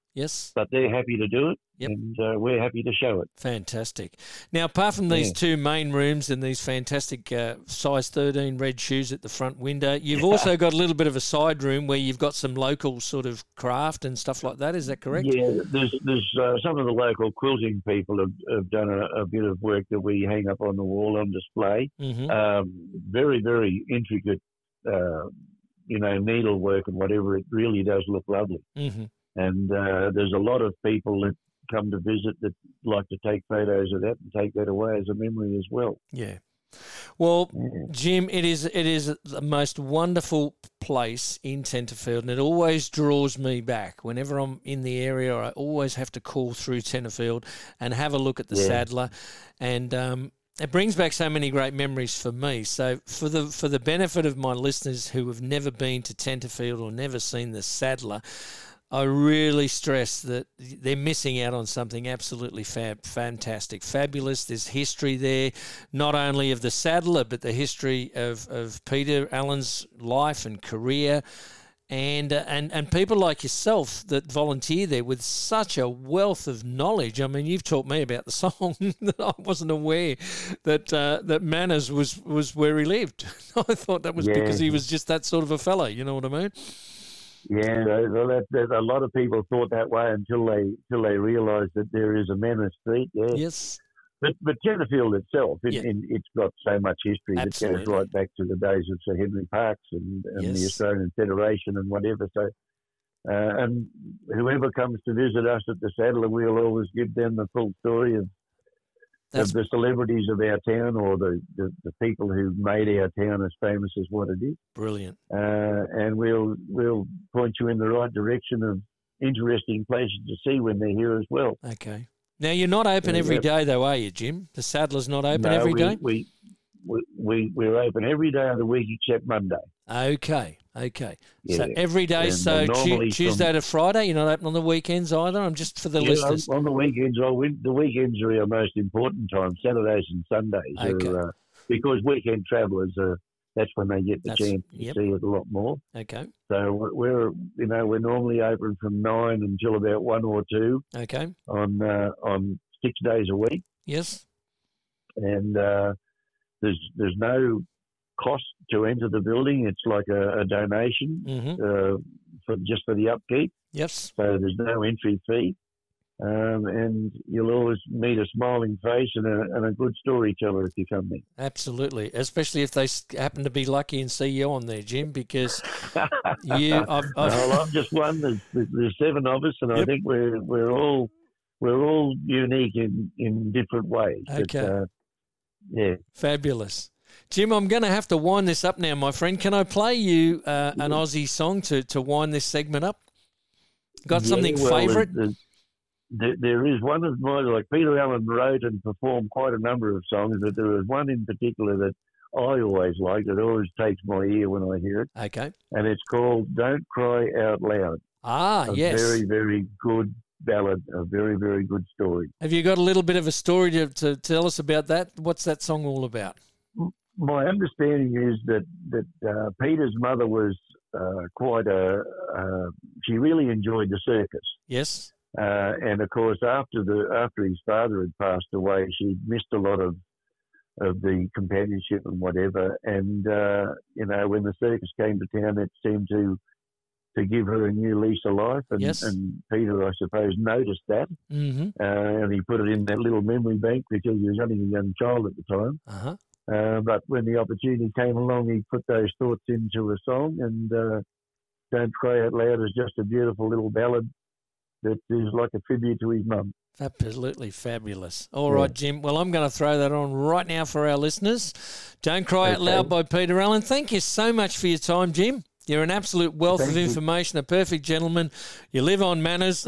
Speaker 1: Yes.
Speaker 10: But they're happy to do it,
Speaker 1: Yep.
Speaker 10: and uh, we're happy to show it.
Speaker 1: Fantastic. Now, apart from these
Speaker 10: Yeah.
Speaker 1: two main rooms and these fantastic uh, size thirteen red shoes at the front window, you've also got a little bit of a side room where you've got some local sort of craft and stuff like that. Is that correct?
Speaker 10: Yeah, there's there's uh, some of the local quilting people have, have done a, a bit of work that we hang up on the wall on display.
Speaker 1: Mm-hmm.
Speaker 10: Um, very, very intricate, uh, you know, needlework and whatever. It really does look lovely.
Speaker 1: Mm-hmm.
Speaker 10: And uh, there's a lot of people that come to visit that like to take photos of that and take that away as a memory as well.
Speaker 1: Yeah. Well,
Speaker 10: Yeah.
Speaker 1: Jim, it is it is the most wonderful place in Tenterfield, and it always draws me back. Whenever I'm in the area, I always have to call through Tenterfield and have a look at the
Speaker 10: Yeah.
Speaker 1: Saddler, and um, it brings back so many great memories for me. So, for the for the benefit of my listeners who have never been to Tenterfield or never seen the Saddler, I really stress that they're missing out on something absolutely fab, fantastic, fabulous. There's history there, not only of the Saddler, but the history of, of Peter Allen's life and career, and, uh, and and people like yourself that volunteer there with such a wealth of knowledge. I mean, you've taught me about the song that I wasn't aware that uh, that Manners was, was where he lived. I thought that was
Speaker 10: Yeah.
Speaker 1: because he was just that sort of a fellow, you know what I mean?
Speaker 10: Yeah, well, that, that, a lot of people thought that way until they until they realised that there is a Manor Street. Yeah,
Speaker 1: Yes.
Speaker 10: but but Tenterfield itself, it,
Speaker 1: Yeah.
Speaker 10: in, it's got so much history that
Speaker 1: Absolutely.
Speaker 10: goes right back to the days of Sir Henry Parkes and, and the
Speaker 1: Yes.
Speaker 10: Australian Federation and whatever. So, uh, and whoever comes to visit us at the Saddler, we'll always give them the full story of.
Speaker 1: That's
Speaker 10: Of the celebrities of our town, or the, the, the people who made our town as famous as what it is,
Speaker 1: brilliant.
Speaker 10: uh, and we'll we'll point you in the right direction of interesting places to see when they're here as well.
Speaker 1: Okay. Now, you're not open
Speaker 10: Yeah,
Speaker 1: every
Speaker 10: yeah.
Speaker 1: day, though, are you, Jim? The Saddler's not open
Speaker 10: No,
Speaker 1: every
Speaker 10: we,
Speaker 1: day?
Speaker 10: We, we we we're open every day of the week except Monday.
Speaker 1: Okay, okay. So
Speaker 10: Yeah.
Speaker 1: every day,
Speaker 10: And,
Speaker 1: so
Speaker 10: uh,
Speaker 1: Tu-
Speaker 10: normally
Speaker 1: Tuesday
Speaker 10: from-
Speaker 1: to Friday, you're not open on the weekends either? I'm just for the
Speaker 10: Yeah,
Speaker 1: listeners.
Speaker 10: on, on the weekends, I win, the weekends are our most important time. Saturdays and Sundays,
Speaker 1: Okay.
Speaker 10: are, uh, because weekend travellers are. That's when they get the
Speaker 1: That's-
Speaker 10: chance to
Speaker 1: yep.
Speaker 10: see it a lot more.
Speaker 1: Okay,
Speaker 10: So we're, you know, we're normally open from nine until about one or two
Speaker 1: okay.
Speaker 10: on uh, on six days a week,
Speaker 1: Yes,
Speaker 10: and uh, there's there's no cost to enter the building. It's like a, a donation
Speaker 1: mm-hmm.
Speaker 10: uh, for just for the upkeep.
Speaker 1: Yes,
Speaker 10: So there's no entry fee, um, and you'll always meet a smiling face and a, and a good storyteller if you come there.
Speaker 1: absolutely. Especially if they s- happen to be lucky and see you on there, Jim, because you, I've, I've,
Speaker 10: Well, I'm just one. There's, there's seven of us, and I
Speaker 1: Yep.
Speaker 10: think we're we're all we're all unique in, in different ways. But,
Speaker 1: Okay.
Speaker 10: uh, yeah.
Speaker 1: fabulous. Jim, I'm going to have to wind this up now, my friend. Can I play you uh, an Aussie song to, to wind this segment up? Got something
Speaker 10: Yeah, well,
Speaker 1: favourite?
Speaker 10: there's- There, there is one of mine, like Peter Allen wrote and performed quite a number of songs, but there is one in particular that I always like, that always takes my ear when I hear it,
Speaker 1: Okay.
Speaker 10: and it's called Don't Cry Out Loud.
Speaker 1: Ah,
Speaker 10: A
Speaker 1: yes.
Speaker 10: very, very good ballad, a very, very good story.
Speaker 1: Have you got a little bit of a story to, to tell us about that? What's that song all about?
Speaker 10: My understanding is that, that uh, Peter's mother was uh, quite a, uh, she really enjoyed the circus.
Speaker 1: Yes.
Speaker 10: Uh, and of course, after the after his father had passed away, she missed a lot of of the companionship and whatever. And uh, you know, when the circus came to town, it seemed to to give her a new lease of life. And,
Speaker 1: Yes.
Speaker 10: and Peter, I suppose, noticed that,
Speaker 1: Mm-hmm.
Speaker 10: uh, and he put it in that little memory bank because he was only a young child at the time.
Speaker 1: Uh-huh.
Speaker 10: Uh, but when the opportunity came along, he put those thoughts into a song. And uh, Don't Cry Out Loud is just a beautiful little ballad that is like a tribute to his mum.
Speaker 1: Absolutely fabulous. All
Speaker 10: Yeah.
Speaker 1: right, Jim. Well, I'm going to throw that on right now for our listeners. Don't Cry Out
Speaker 10: Okay.
Speaker 1: Loud by Peter Allen. Thank you so much for your time, Jim. You're an absolute wealth
Speaker 10: Thank
Speaker 1: of
Speaker 10: you.
Speaker 1: information, a perfect gentleman. You live on manners.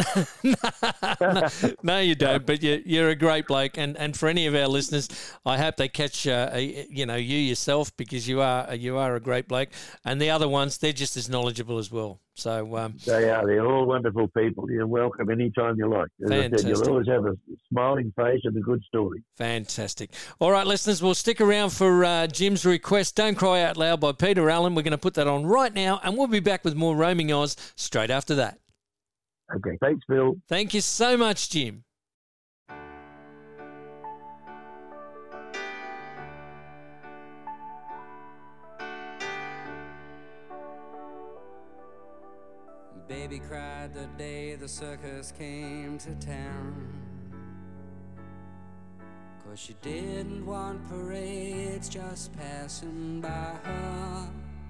Speaker 1: no, no, you don't, but you, you're a great bloke. And, and for any of our listeners, I hope they catch uh, a, you know you yourself, because you are you are a great bloke. And the other ones, they're just as knowledgeable as well. So um,
Speaker 10: They are. They're all wonderful people. You're welcome anytime you like. As I said,
Speaker 1: Fantastic.
Speaker 10: you'll always have a smiling face and a good story.
Speaker 1: fantastic. All right, listeners, we'll stick around for uh, Jim's request, Don't Cry Out Loud by Peter Allen. We're going to put that on right now, and we'll be back with more Roaming Oz straight after that.
Speaker 10: Okay, thanks, Phil.
Speaker 1: Thank you so much, Jim.
Speaker 11: Baby cried the day the circus came to town, 'cause she didn't want parades just passing by her.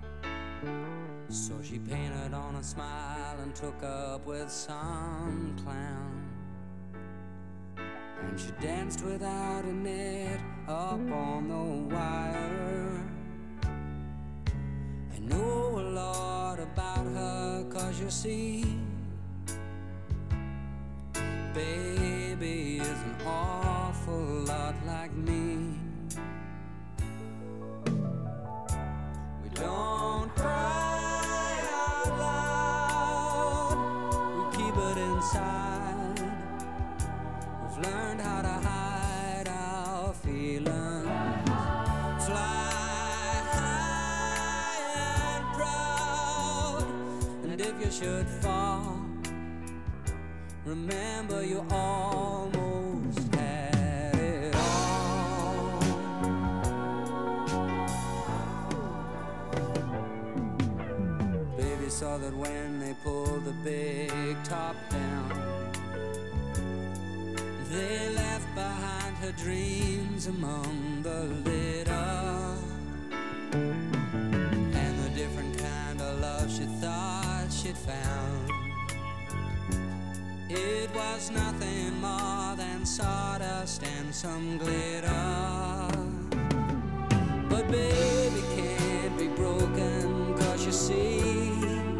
Speaker 11: So she painted on a smile and took up with some clown, and she danced without a net up on the wire. I know a lot about her, 'cause you see, baby is an awful lot like me. We don't cry out loud, we keep it inside. We've learned how to hide our feelings. Fly high and proud, and if you should fall, remember you almost had it all. Baby saw that when they pulled the big top down, they left behind her dreams among the litter, and the different kind of love she thought she'd found. It was nothing more than sawdust and some glitter. But baby can't be broken, 'cause you see,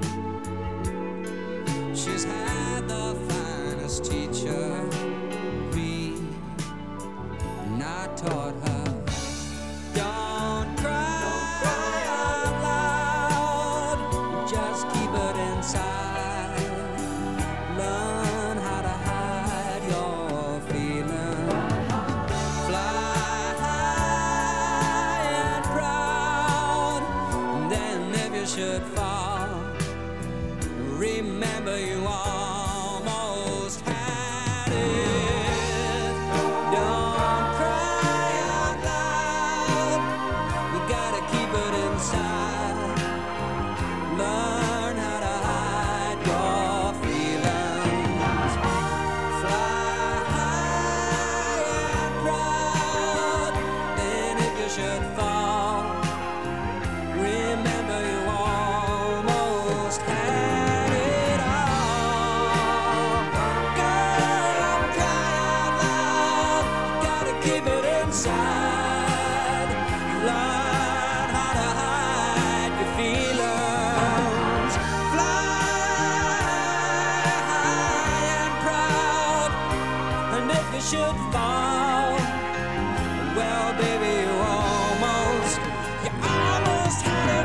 Speaker 11: she's had the finest teacher we not taught her. Don't cry out loud, just keep it inside. Learn how to hide your feelings. Fly high and proud, and then if you should fall, remember you almost had it. Don't cry out loud, you gotta keep it inside. Learn how to hide your feelings. Fly high and proud, and if you should fall, remember you almost had it all. Girl, don't cry out loud, gotta keep it inside. Learn how to hide your feelings. Fly high and proud, and if you should fall, well, baby, you almost, you almost had it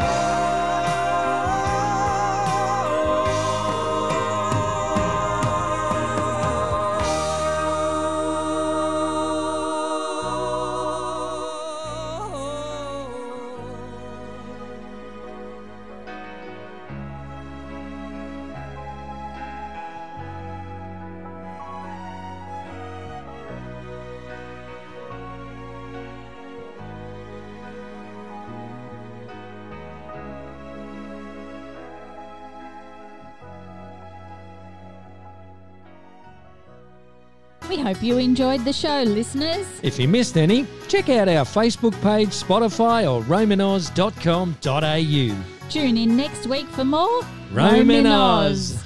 Speaker 2: We hope you enjoyed the show, listeners.
Speaker 1: If you missed any, check out our Facebook page, Spotify or roman oz dot com dot a u.
Speaker 2: Tune in next week for more
Speaker 1: Roman Oz.